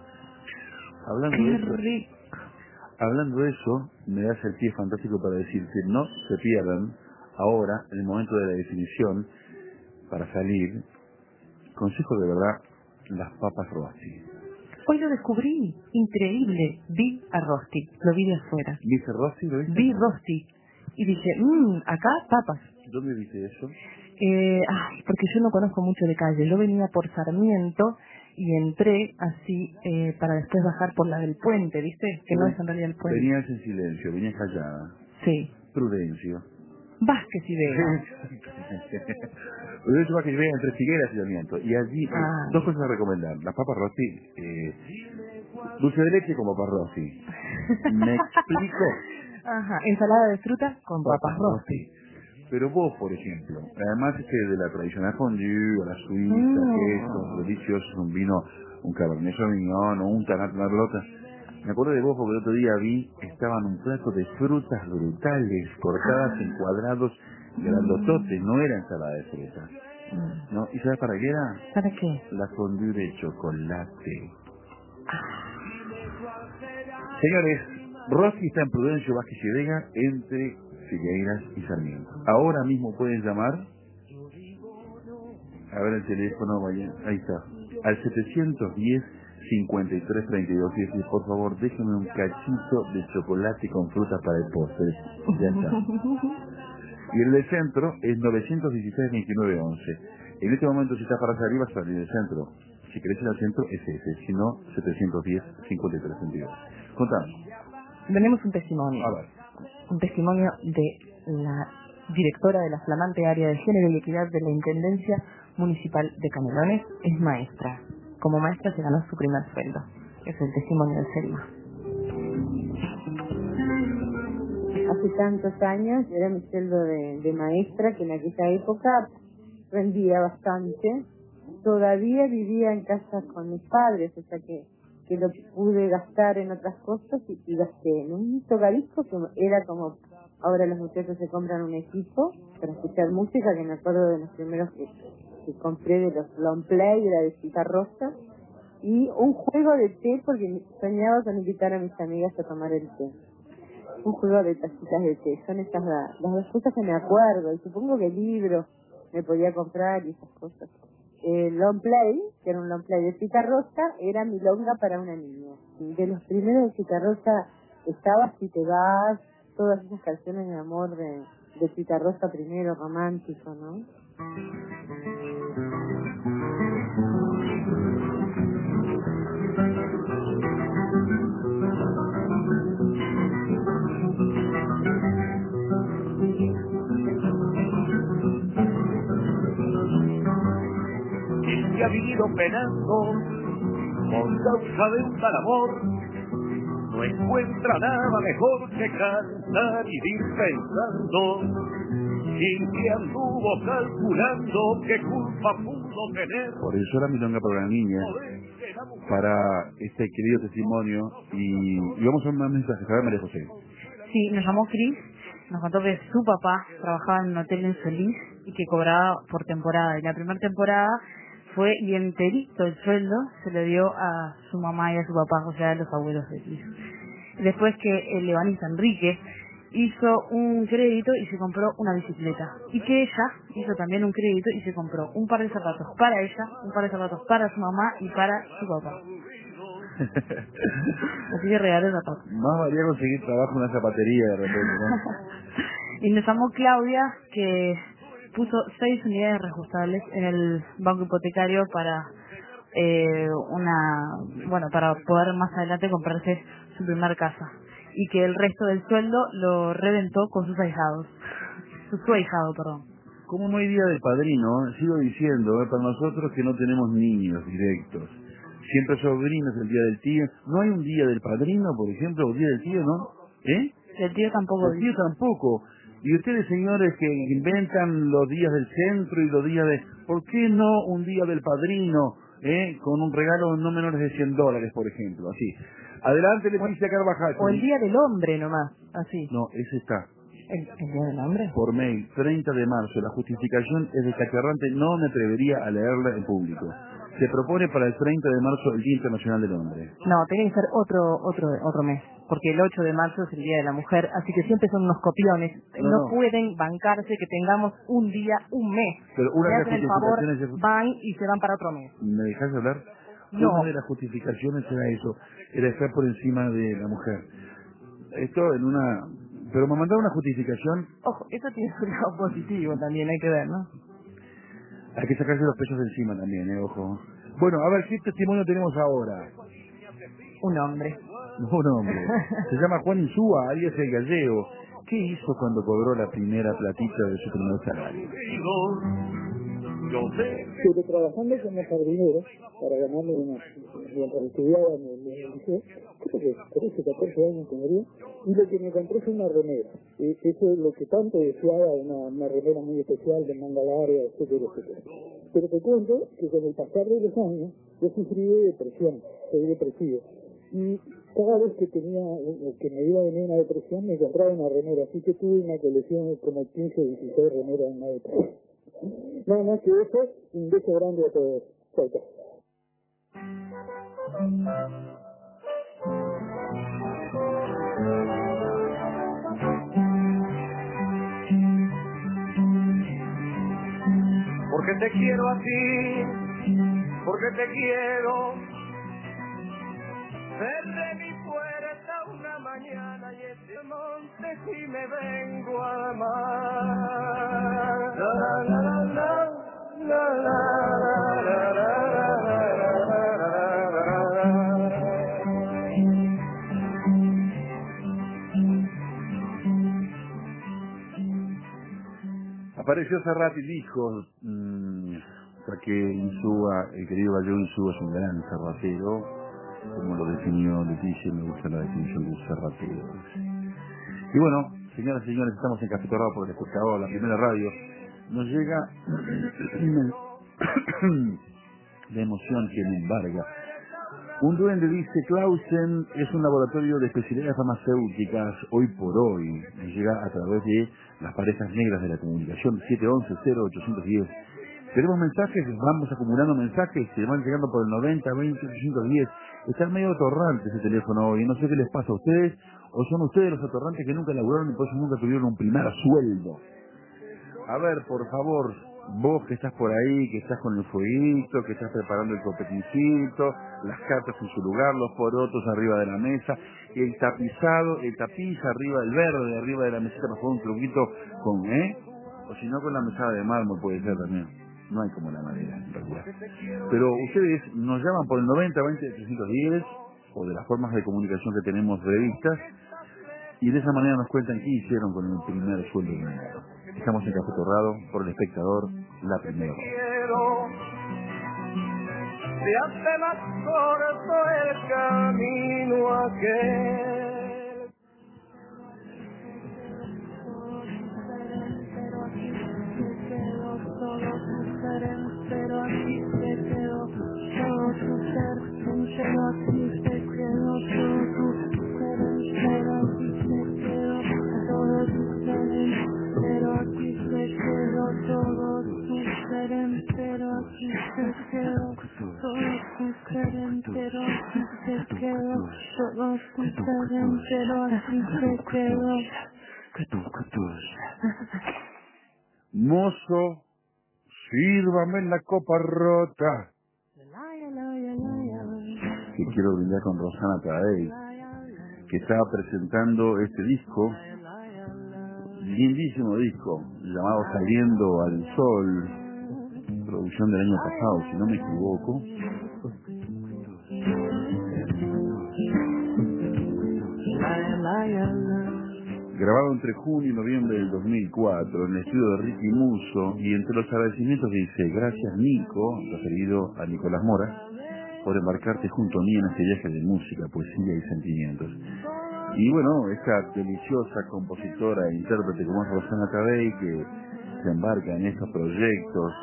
Hablando de eso, me das el pie fantástico para decirte, no se pierdan ahora, en el momento de la definición, para salir, consejo de verdad, las papas Rosti. Hoy lo descubrí, increíble, vi a Rosti, lo vi de afuera. ¿Viste Rosti? ¿Lo viste? Vi Rosti, y dije, acá papas. ¿Dónde viste eso? Porque yo no conozco mucho de calle, yo venía por Sarmiento, y entré así para después bajar por la del puente, ¿viste? Que no es en realidad el puente. Venías en silencio, venías callada. Sí. Prudencio. Vázquez y Vega. Prudencio Vázquez y Vega entre Figueras y Sarmiento. Y allí, 2 cosas a recomendar. Las papas Rosti, dulce de leche con papas Rosti. ¿Me explico? Ajá, ensalada de fruta con papas Rosti. Pero vos, por ejemplo, además de la tradicional fondue, a la suiza, quesos deliciosos, un vino, un cabernet sauvignon o un tanat marlota, me acuerdo de vos porque el otro día estaban un plato de frutas brutales, cortadas en cuadrados grandototes, no era ensalada de frutas. ¿No? ¿Y sabes para qué era? ¿Para qué? La fondue de chocolate. Señores, Roski está en Prudencio Vázquez y Vega, entre Figueiras y Sarmiento. Ahora mismo pueden llamar, a ver el teléfono, vaya, ahí está, al 710-5332 y decir, por favor, déjenme un cachito de chocolate con fruta para el postre. Ya está. Y el del centro es 916-2911. En este momento, si estás para salir, vas a salir del centro. Si querés ir al centro, es ese. Si no, 710-5332. Contame. Tenemos un testimonio. A ver. Un testimonio de la directora de la flamante área de género y equidad de la Intendencia Municipal de Canelones. Es maestra. Como maestra se ganó su primer sueldo. Es el testimonio de Selma. Hace tantos años era mi sueldo de maestra, que en aquella época rendía bastante. Todavía vivía en casa con mis padres, o sea que lo pude gastar en otras cosas y gasté en un tocadiscos que era como ahora los muchachos se compran un equipo para escuchar música, que me acuerdo de los primeros que compré, de los long play, era de Citarrosa, y un juego de té porque soñaba con invitar a mis amigas a tomar el té. Un juego de tacitas de té, son esas las dos cosas que me acuerdo, y supongo que libros me podía comprar y esas cosas. El long play, que era un long play de Citarrosa, era milonga para una niña. De los primeros de Citarrosa estaba Si te vas, todas esas canciones de amor de Citarrosa primero, romántico, ¿no? Y que ha vivido penando por causa de un mal amor, no encuentra nada mejor que cantar y ir pensando, y que anduvo calculando qué culpa pudo tener. Por eso era milonga para la niña, para este querido testimonio, y vamos a un mensaje. A ver, María José. Sí, nos llamó Cris, nos contó que su papá trabajaba en un hotel en Solís y que cobraba por temporada. Y la primera temporada fue y enterito el sueldo se le dio a su mamá y a su papá, o sea, a los abuelos de Cris. Después que el ebanista Enrique hizo un crédito y se compró una bicicleta. Y que ella hizo también un crédito y se compró un par de zapatos para ella, un par de zapatos para su mamá y para su papá. Así que regaló zapatos. Más valía conseguir trabajo en una zapatería de repente, ¿no? Y nos llamó Claudia, que puso 6 unidades reajustables en el banco hipotecario para para poder más adelante comprarse su primer casa. Y que el resto del sueldo lo reventó con sus ahijados. Su ahijado, perdón. Como no hay día del padrino, sigo diciendo, para nosotros que no tenemos niños directos, siempre sobrinos el día del tío, no hay un día del padrino, por ejemplo, o día del tío, ¿no? ¿Eh? El tío tampoco. El tío tampoco. Y ustedes, señores, que inventan los días del centro y los días de... ¿Por qué no un día del padrino, con un regalo no menores de $100, por ejemplo? Así. Adelante, Leticia Carvajal. O el día del hombre nomás, así. No, ese está. ¿El día del hombre? Por mail, 30 de marzo. La justificación es descacharrante, no me atrevería a leerla en público. Se propone para el 30 de marzo el Día Internacional del Hombre. No, tiene que ser otro mes, porque el 8 de marzo es el Día de la Mujer, así que siempre son unos copiones. No pueden bancarse que tengamos un día, un mes. Pero una me de hacen las el favor, justificaciones... van y se van para otro mes. ¿Me dejas hablar? No. Una de las justificaciones era eso, era estar por encima de la mujer. Esto en una... Pero me mandaron una justificación... Ojo, eso tiene un lado positivo también, hay que ver, ¿no? Hay que sacarse los pesos de encima también, ojo. Bueno, a ver, ¿qué testimonio tenemos ahora? Un hombre. Un hombre. Se llama Juan Insúa, alias el Gallego. ¿Qué hizo cuando cobró la primera platita de su primer salario? Pero trabajando como jardinero para ganarme mientras estudiaba en el liceo, creo que 13, 14 años tendría, y lo que me compré fue una remera. Eso es lo que tanto deseaba, una remera muy especial de manga larga, etcétera, etcétera. Pero te cuento que con el pasar de los años yo sufrí de depresión, soy depresivo. Y cada vez que me iba a venir una depresión me compraba una remera, así que tuve una colección como 15 o 16 remeras en una depresión. Nada más que eso, un beso grande a todos. Chao, chao. Porque te quiero a ti, porque te quiero. Cerré mi puerta una mañana y este monte y me vengo a amar. La, la, la, la, la, la, la, la, Apareció Serrat y dijo que Insúa, el querido Gallego Insúa es un gran serratero, como lo definió Leticia, me gusta la definición de serratero. Y bueno, señoras y señores, estamos en Café Torrado por el Escuchador, la primera radio. Nos llega la emoción que me embarga. Un duende dice, Clausen es un laboratorio de especialidades farmacéuticas hoy por hoy. Nos llega a través de las parejas negras de la comunicación, 711-0810. Tenemos mensajes, vamos acumulando mensajes, se van llegando por el 90, 20, 810. Está medio atorrante ese teléfono hoy, no sé qué les pasa a ustedes, o son ustedes los atorrantes que nunca laburaron y por eso nunca tuvieron un primer sueldo. A ver, por favor, vos que estás por ahí, que estás con el fueguito, que estás preparando el copetincito, las cartas en su lugar, los porotos arriba de la mesa, el tapizado, el tapiz arriba del verde, arriba de la mesita para jugar un truquito con, o si no con la mesada de mármol puede ser también. No hay como la madera, en realidad. Pero ustedes nos llaman por el 90 20 310 o de las formas de comunicación que tenemos revistas y de esa manera nos cuentan qué hicieron con el primer sueldo del año. Estamos en Café Torrado por El Espectador, la primera. Se hace más corto el camino aquel. Pero aquí se quedó todo tu ser, pero aquí se quedó todo tu ser, pero aquí se quedó todo tu ser, pero aquí se quedó todo tu ser, pero aquí se quedó todo tu ser, pero aquí se quedó todo tu ser, pero aquí se quedó. Mozo, sírvame la copa rota. Que quiero brindar con Rosana Tadei, que estaba presentando este disco, lindísimo disco, llamado Saliendo al Sol, producción del año pasado, si no me equivoco. Grabado entre junio y noviembre del 2004 en el estudio de Ricky Musso, y entre los agradecimientos dice: gracias Nico, referido a Nicolás Mora, por embarcarte junto a mí en este viaje de música, poesía y sentimientos. Y bueno, esta deliciosa compositora e intérprete como es Rosana Tadei, que se embarca en estos proyectos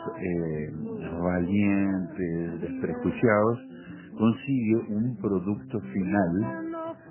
valientes, desprejuiciados, consigue un producto final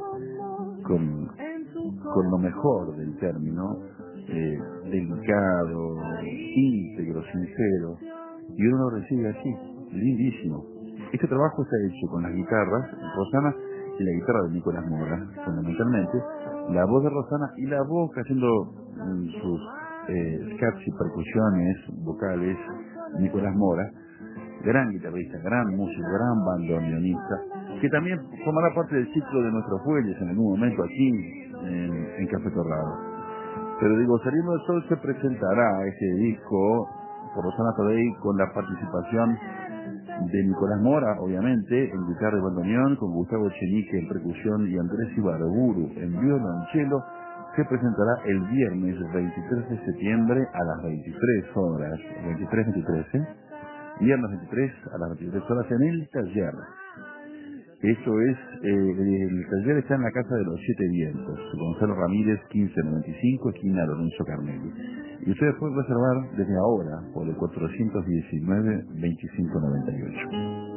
con lo mejor del término, delicado, íntegro, sincero, y uno lo recibe así, lindísimo. Este trabajo está hecho con las guitarras, Rosana y la guitarra de Nicolás Mora, fundamentalmente, la voz de Rosana y la voz haciendo sus scats y percusiones vocales, Nicolás Mora, gran guitarrista, gran músico, gran bandoneonista, que también formará parte del ciclo de nuestros fuelles en algún momento aquí en Café Torrado. Pero digo, Saliendo del Sol se presentará este disco por Rosana Tadei con la participación de Nicolás Mora, obviamente, en guitarra y bandoneón, con Gustavo Echenique en percusión y Andrés Ibarburu en violonchelo. Se presentará el viernes 23 de septiembre a las 23 horas, 23, viernes 23 a las 23 horas en el taller. Eso es, el taller está en la Casa de los Siete Vientos, Gonzalo Ramírez 1595, esquina Lorenzo Carnelli. Y ustedes pueden reservar desde ahora por el 419-2598.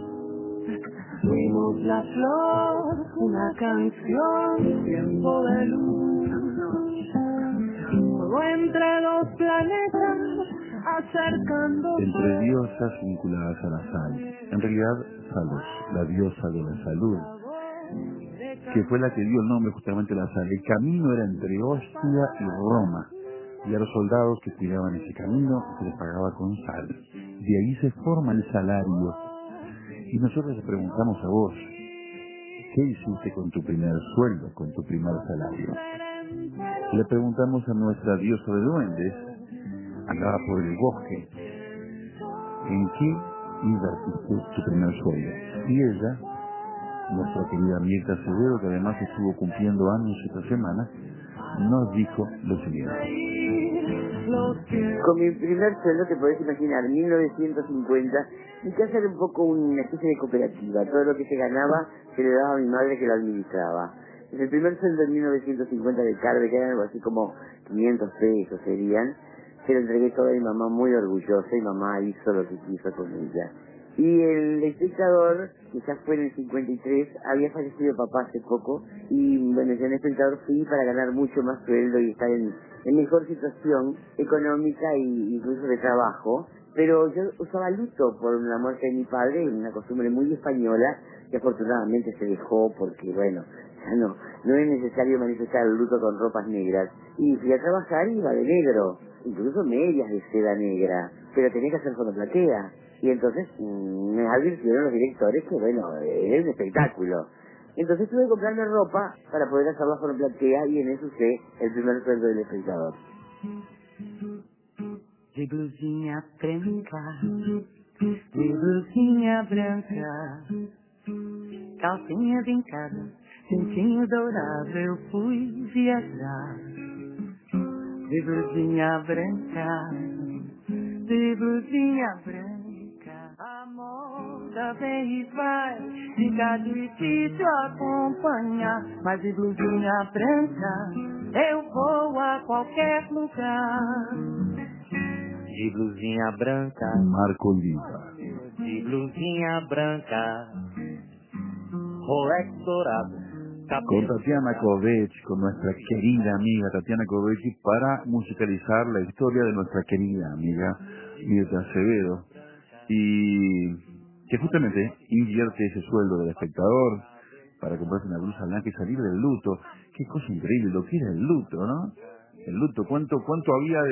Fuimos la flor, una canción, tiempo de luz, fuego entre dos planetas, acercando. Entre diosas vinculadas a la sal, en realidad Salus, la diosa de la salud, que fue la que dio el nombre justamente a la sal. El camino era entre Ostia y Roma, y a los soldados que cuidaban ese camino se les pagaba con sal. De ahí se forma el salario. Y nosotros le preguntamos a vos, ¿qué hiciste con tu primer sueldo, con tu primer salario? Le preguntamos a nuestra diosa de duendes, andaba por el bosque, ¿en qué invertiste tu primer sueldo? Y ella, nuestra querida Mirta Acevedo, que además estuvo cumpliendo años esta semana, nos dijo lo siguiente. Con mi primer sueldo, te podés imaginar, 1950, mi casa era un poco una especie de cooperativa. Todo lo que se ganaba se le daba a mi madre, que lo administraba. Desde el primer sueldo en 1950 de Carve, que eran algo así como 500 pesos serían, se lo entregué todo a mi mamá, muy orgullosa, y mamá hizo lo que quiso con ella. Y el espectador, que ya fue en el 53, había fallecido papá hace poco, y bueno, yo en el espectador fui para ganar mucho más sueldo y estar en mejor situación económica e incluso de trabajo. Pero yo usaba luto por la muerte de mi padre, una costumbre muy española, que afortunadamente se dejó porque, bueno, ya no es necesario manifestar el luto con ropas negras. Y fui a trabajar y iba de negro, incluso medias de seda negra, pero tenía que hacer fonoplatea. Y entonces me advirtieron los directores que, bueno, era un espectáculo. Entonces tuve que comprarme ropa para poder hacer la fonoplatea, y en eso usé el primer sueldo del espectador. de blusinha branca, de blusinha branca, calcinha vincada, cintinho dourado, eu fui viajar. De blusinha branca, de blusinha branca, a moda vem e vai, fica difícil acompanhar, mas de blusinha branca, eu vou a qualquer lugar. De blusinha branca, Marco Oliva. de blusinha branca, Rolex dourado, Con Tatiana Kovetch, con nuestra querida amiga Tatiana Kovetch, para musicalizar la historia de nuestra querida amiga Mirta Acevedo, y que justamente invierte ese sueldo del espectador para comprarse una blusa blanca y salir del luto. Qué cosa increíble lo que era el luto, ¿no? El luto, cuánto había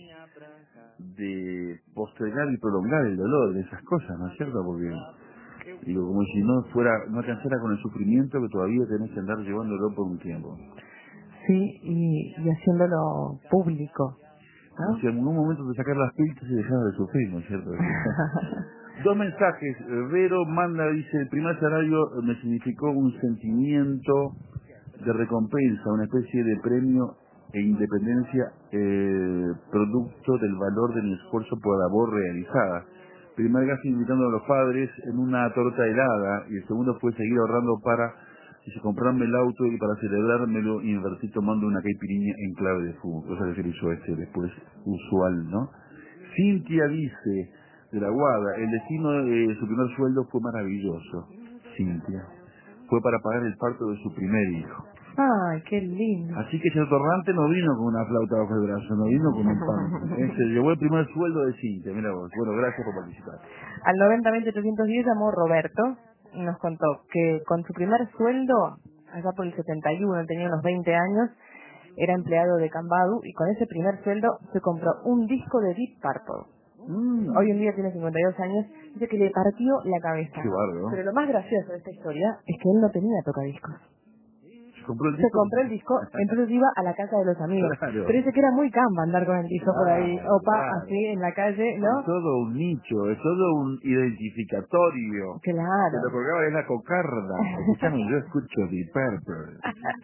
de postergar y prolongar el dolor de esas cosas, ¿no es cierto? Porque digo, como si no alcanzara con el sufrimiento que todavía tenés que andar llevándolo por un tiempo. Sí, y haciéndolo público, ¿no? O sea, en un momento de sacar las pistas y dejar de sufrir, ¿no es cierto? Dos mensajes. Vero manda, dice, el primer salario me significó un sentimiento de recompensa, una especie de premio e independencia producto del valor de mi esfuerzo por la labor realizada. Primer gasto invitando a los padres en una torta helada, y el segundo fue seguir ahorrando para comprarme el auto, y para celebrármelo invertí tomando una caipirinha en clave de fútbol, cosa que se le hizo después usual, ¿no? Cintia dice, de la Guada, el destino de su primer sueldo fue maravilloso. Cintia, fue para pagar el parto de su primer hijo. Ay, qué lindo. Así que ese torrante no vino con una flauta bajo el brazo, no vino con un pan. Se llevó el primer sueldo de Cintia, mira vos. Bueno, gracias por participar. Al 90-20-310 llamó Roberto y nos contó que con su primer sueldo, allá por el 71, tenía unos 20 años, era empleado de Cambadu, y con ese primer sueldo se compró un disco de Deep Purple. Hoy en día tiene 52 años, dice que le partió la cabeza. Qué bárbaro. Pero lo más gracioso de esta historia es que él no tenía tocadiscos. Se compró el disco, entonces iba a la casa de los amigos. Claro. Pero dice que era muy camba andar con el disco por ahí, así en la calle, ¿no? Es todo un nicho, es todo un identificatorio. Claro. Se lo colgaba en la cocarda. Escuchame, yo escucho Deep Purple.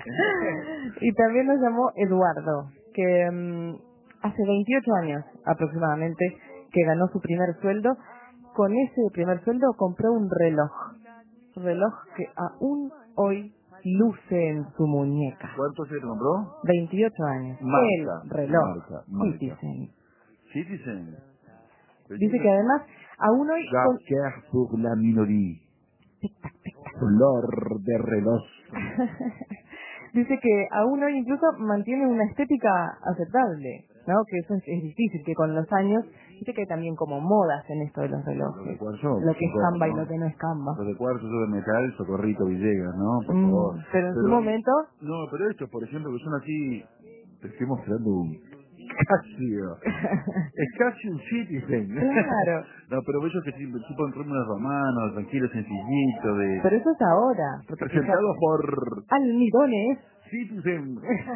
Y también nos llamó Eduardo, que hace 28 años aproximadamente que ganó su primer sueldo. Con ese primer sueldo compró un reloj que aún hoy luce en su muñeca. ¿Cuánto se compró? 28 años. El reloj Citizen. Dice que además aún hoy Jacques pour la minoría. Color de reloj. Dice que aún hoy incluso mantiene una estética aceptable, ¿no? Que eso es difícil, que con los años, dice que hay también como modas en esto de los relojes. Lo que es Canva y lo que no es Canva. Los de cuarzo, los de metal, Socorrito Villegas, ¿no? Por favor. Pero en su momento... No, pero estos, por ejemplo, que son así, te estoy mostrando un Casio. Es casi un Citizen. Claro. No, pero ellos que tipo en términos romanos, tranquilo, sencillito, de... Pero eso es ahora. Presentado por... Almidones. Citizen.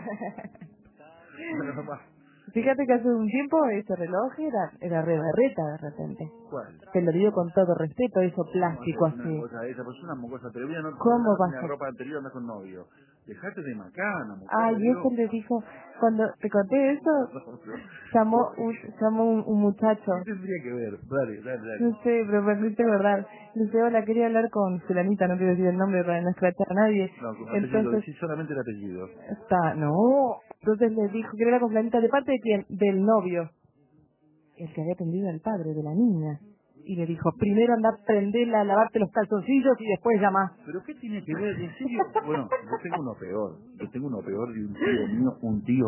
Fíjate que hace un tiempo ese reloj era re berreta de repente. ¿Cuál? Te lo digo con todo respeto, eso plástico así. Una cosa esa, pues una mocosa, pero bien, no. ¿Cómo vas a...? ropa anterior andas con novio. Dejate de macana, mujer. Ay, y eso le dijo, cuando te conté eso, llamó un muchacho. ¿Qué tendría que ver? Dale. No sé, pero me hiciste acordar. Le dice, hola, quería hablar con fulanita, no quiero decir el nombre para no escrachar a nadie. No, con entonces, sí, solamente el apellido. No. Entonces le dijo que era con fulanita, ¿de parte de quién? Del novio. El que había atendido al padre de la niña. Y le dijo, primero anda a prenderla, a lavarte los calzoncillos y después llama. ¿Pero qué tiene que ver? ¿En serio? Bueno, yo tengo uno peor de un tío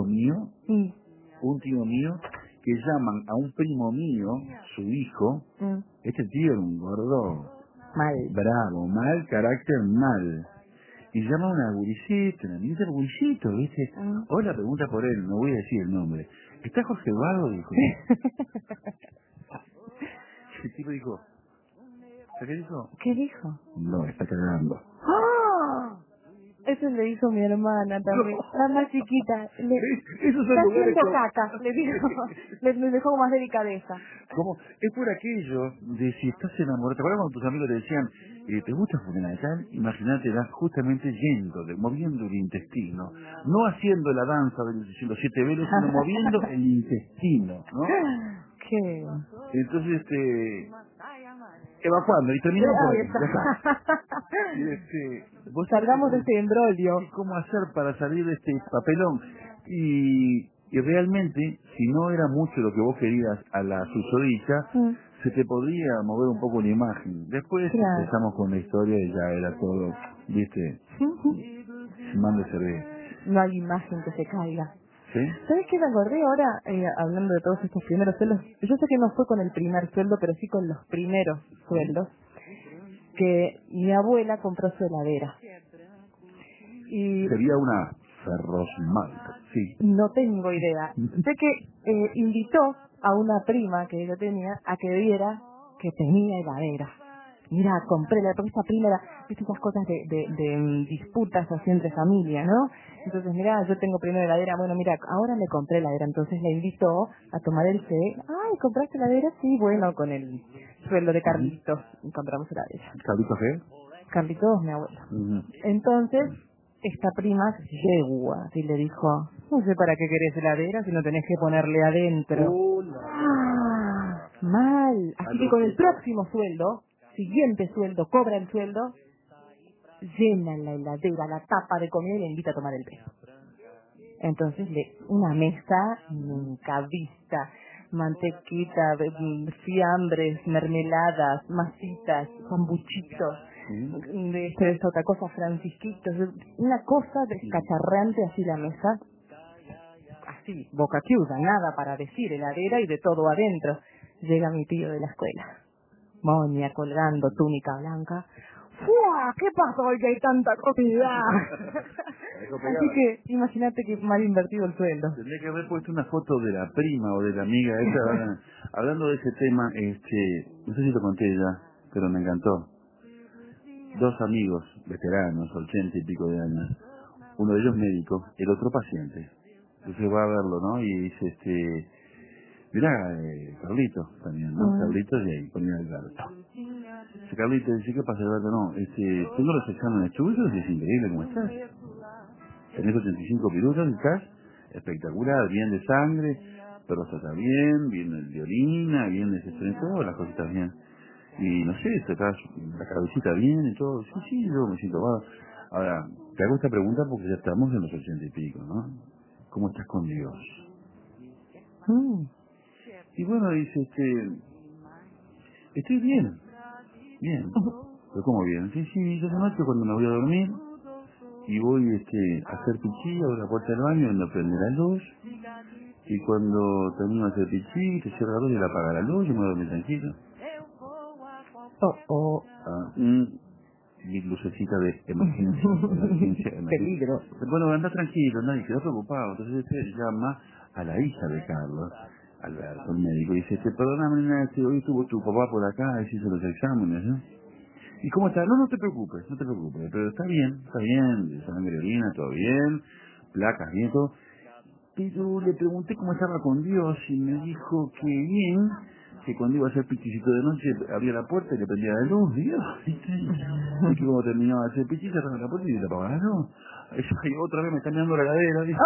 mío que llaman a un primo mío, su hijo. Este tío era un gordo bravo, mal carácter, mal. Y llama a una gurisita, una niña gurisito, ¿viste? Hola, pregunta por él, no voy a decir el nombre. ¿Está Jorge Eduardo? Dijo. El tipo dijo, ¿qué dijo? ¿Qué dijo? No, está cagando. ¡Ah! Eso le hizo mi hermana también, la más chiquita. Esos son Está lugares haciendo como... caca, le dijo, le dejó más delicadeza. Como, es por aquello de si estás enamorado. ¿Te acuerdas cuando tus amigos te decían, ¿te gusta fulana de tal? Imagínate, vas justamente moviendo el intestino. No haciendo la danza de los 7 velos, sino moviendo el intestino, ¿no? ¿Qué? Entonces, evacuando y terminamos por Ahí ahí. Ya está. Y vos salgamos de este embrollo. ¿Cómo hacer para salir de este papelón? Y realmente, si no era mucho lo que vos querías a la susodicha, se te podría mover un poco la imagen. Después empezamos con la historia y ya era todo, ¿viste? Mande cerveza. No hay imagen que se caiga. ¿Sí? ¿Sabes qué me acordé ahora, hablando de todos estos primeros sueldos? Yo sé que no fue con el primer sueldo, pero sí con los primeros sueldos, que mi abuela compró su heladera. Y sería una Ferrosmalt, sí. No tengo idea. Sé que invitó a una prima que ella tenía a que viera que tenía heladera. Mira, compré la, porque esta prima era, viste, esas cosas de disputas así entre familia, ¿no? Entonces, mira, yo tengo primero heladera, bueno, mira, ahora me compré heladera, entonces la invitó a tomar el té. Ay, ¿compraste heladera? Sí, bueno, con el sueldo de Carlitos compramos heladera. ¿Carlitos qué? Carlitos, mi abuelo. Entonces, esta prima, yegua, así le dijo, no sé para qué querés heladera si no tenés que ponerle adentro. Mal. Así que con el próximo sueldo, siguiente sueldo, cobra el sueldo, llena la heladera, la tapa de comida y le invita a tomar el té. Entonces, una mesa nunca vista, mantequita, fiambres, mermeladas, masitas, sambuchitos, de esta otra cosa, francisquitos, una cosa descacharrante así la mesa, así, boca chiuda, nada para decir, heladera y de todo adentro. Llega mi tío de la escuela, moña colgando, túnica blanca. ¡Fua! ¿Qué pasó hoy que hay tanta comida? Así que imagínate que mal invertido el sueldo. Tendría que haber puesto una foto de la prima o de la amiga esa. Hablando de ese tema, no sé si lo conté ya, pero me encantó. 2 amigos veteranos, 80 y pico de años, uno de ellos médico, el otro paciente. Entonces va a verlo, ¿no? Y dice, mirá, Carlito también, ¿no? Carlito, y ahí ponía el gato. Dice Carlito, dice, ¿qué pasa, Alberto? No, tengo los exámenes tuyos y es increíble cómo estás. Tenés 85 pirulos, estás espectacular, bien de sangre, próstata bien, bien de orina, bien de todas las cositas bien. Y no sé, tocás la cabecita bien y todo. Sí, yo me siento mal. Ahora, te hago esta pregunta porque ya estamos en los 80 y pico, ¿no? ¿Cómo estás con Dios? Y bueno, dice, estoy bien. Bien. ¿Pero cómo bien? Sí, yo de noche cuando me voy a dormir y voy a hacer pichí, abro la puerta del baño, donde prende la luz, y cuando termino de hacer pichí, te cierra la luz y la apaga la luz y me duermo tranquilo. Mi lucecita de emergencia. Peligro. Bueno, anda tranquilo, nadie quedó preocupado. Entonces llama a la hija de Carlos, Alberto, el médico, y dice, perdóname, nena, hoy estuvo tu papá por acá, y se hizo los exámenes, ¿no? ¿Y cómo está? No te preocupes, pero está bien, de sangre, orina, todo bien, placas, bien, todo. Pero le pregunté cómo estaba con Dios y me dijo que bien, que cuando iba a hacer pichicito de noche abría la puerta y le prendía la luz, Dios, ¿viste? Y que cuando terminaba de hacer pichi cerraba la puerta y le apagaba la luz. Y otra vez me está mirando la cadera, ¿viste?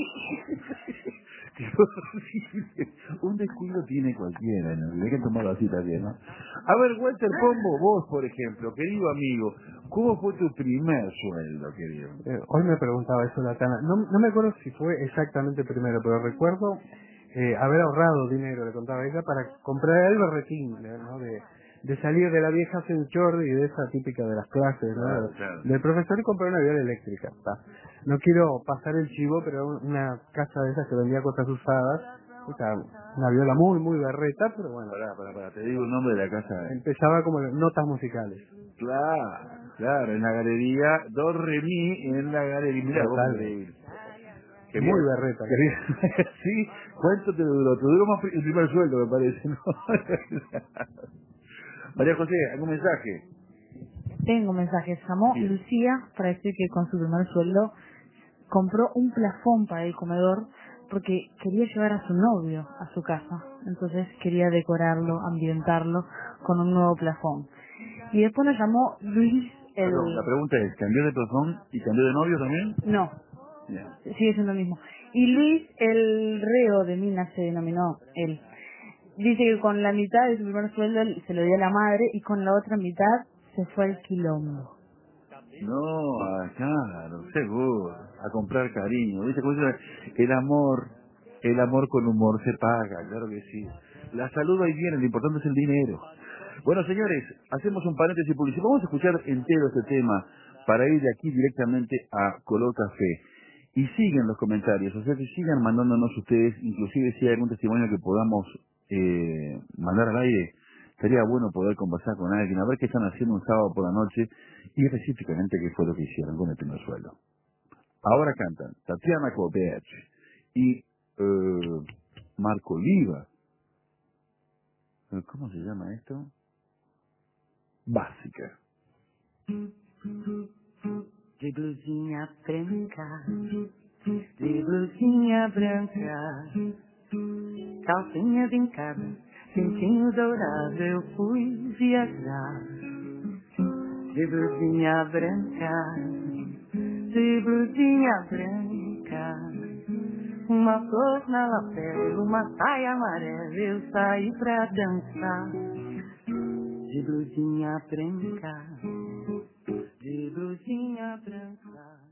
Un descuido tiene cualquiera, ¿no? Hay que tomarlo así también, ¿no? A ver, Walter Pombo, vos, por ejemplo, querido amigo, ¿cómo fue tu primer sueldo, querido? Hoy me preguntaba eso Latana. No me acuerdo si fue exactamente el primero, pero recuerdo haber ahorrado dinero, le contaba a ella, para comprar el berretín, ¿no? De salir de la vieja Jordi y de esa típica de las clases, ¿no? Claro. Del profesor, y comprar una viola eléctrica. No quiero pasar el chivo, pero una casa de esas que vendía cosas usadas, una viola muy, muy berreta, pero bueno. Pará, te digo el nombre de la casa. Empezaba como notas musicales. Claro, en la galería, do, re, mi, en la galería. Mirá, vos increíble. Qué muy berreta. Sí, ¿cuánto te duró? Te duró más el primer sueldo, me parece, ¿no? María José, ¿algún mensaje? Tengo mensajes. Llamó Bien. Lucía para decir que con su primer sueldo compró un plafón para el comedor porque quería llevar a su novio a su casa. Entonces quería decorarlo, ambientarlo con un nuevo plafón. Y después nos llamó Luis el... Perdón, la pregunta es, ¿cambió de plafón y cambió de novio también? No, Bien. sigue siendo lo mismo. Y Luis el reo de Minas se denominó él. Dice que con la mitad de su primer sueldo se lo dio a la madre y con la otra mitad se fue al quilombo. No, claro, seguro, a comprar cariño. ¿Viste cómo dice? El amor con humor se paga, claro que sí. La salud ahí viene, lo importante es el dinero. Bueno, señores, hacemos un paréntesis publicitario. Vamos a escuchar entero este tema para ir de aquí directamente a Color Café. Y siguen los comentarios, o sea que sigan mandándonos ustedes, inclusive si hay algún testimonio que podamos mandar al aire. Sería bueno poder conversar con alguien, a ver qué están haciendo un sábado por la noche y específicamente qué fue lo que hicieron con el primer sueldo. Ahora cantan Tatiana Kovacs y Marco Oliva. ¿Cómo se llama esto? Básica. De blusinha branca, de blusinha branca, calcinha vincada, cintinho dourado, eu fui viajar. De blusinha branca, de blusinha branca, uma flor na lapela, uma saia amarela, eu saí pra dançar. De blusinha branca, de blusinha branca.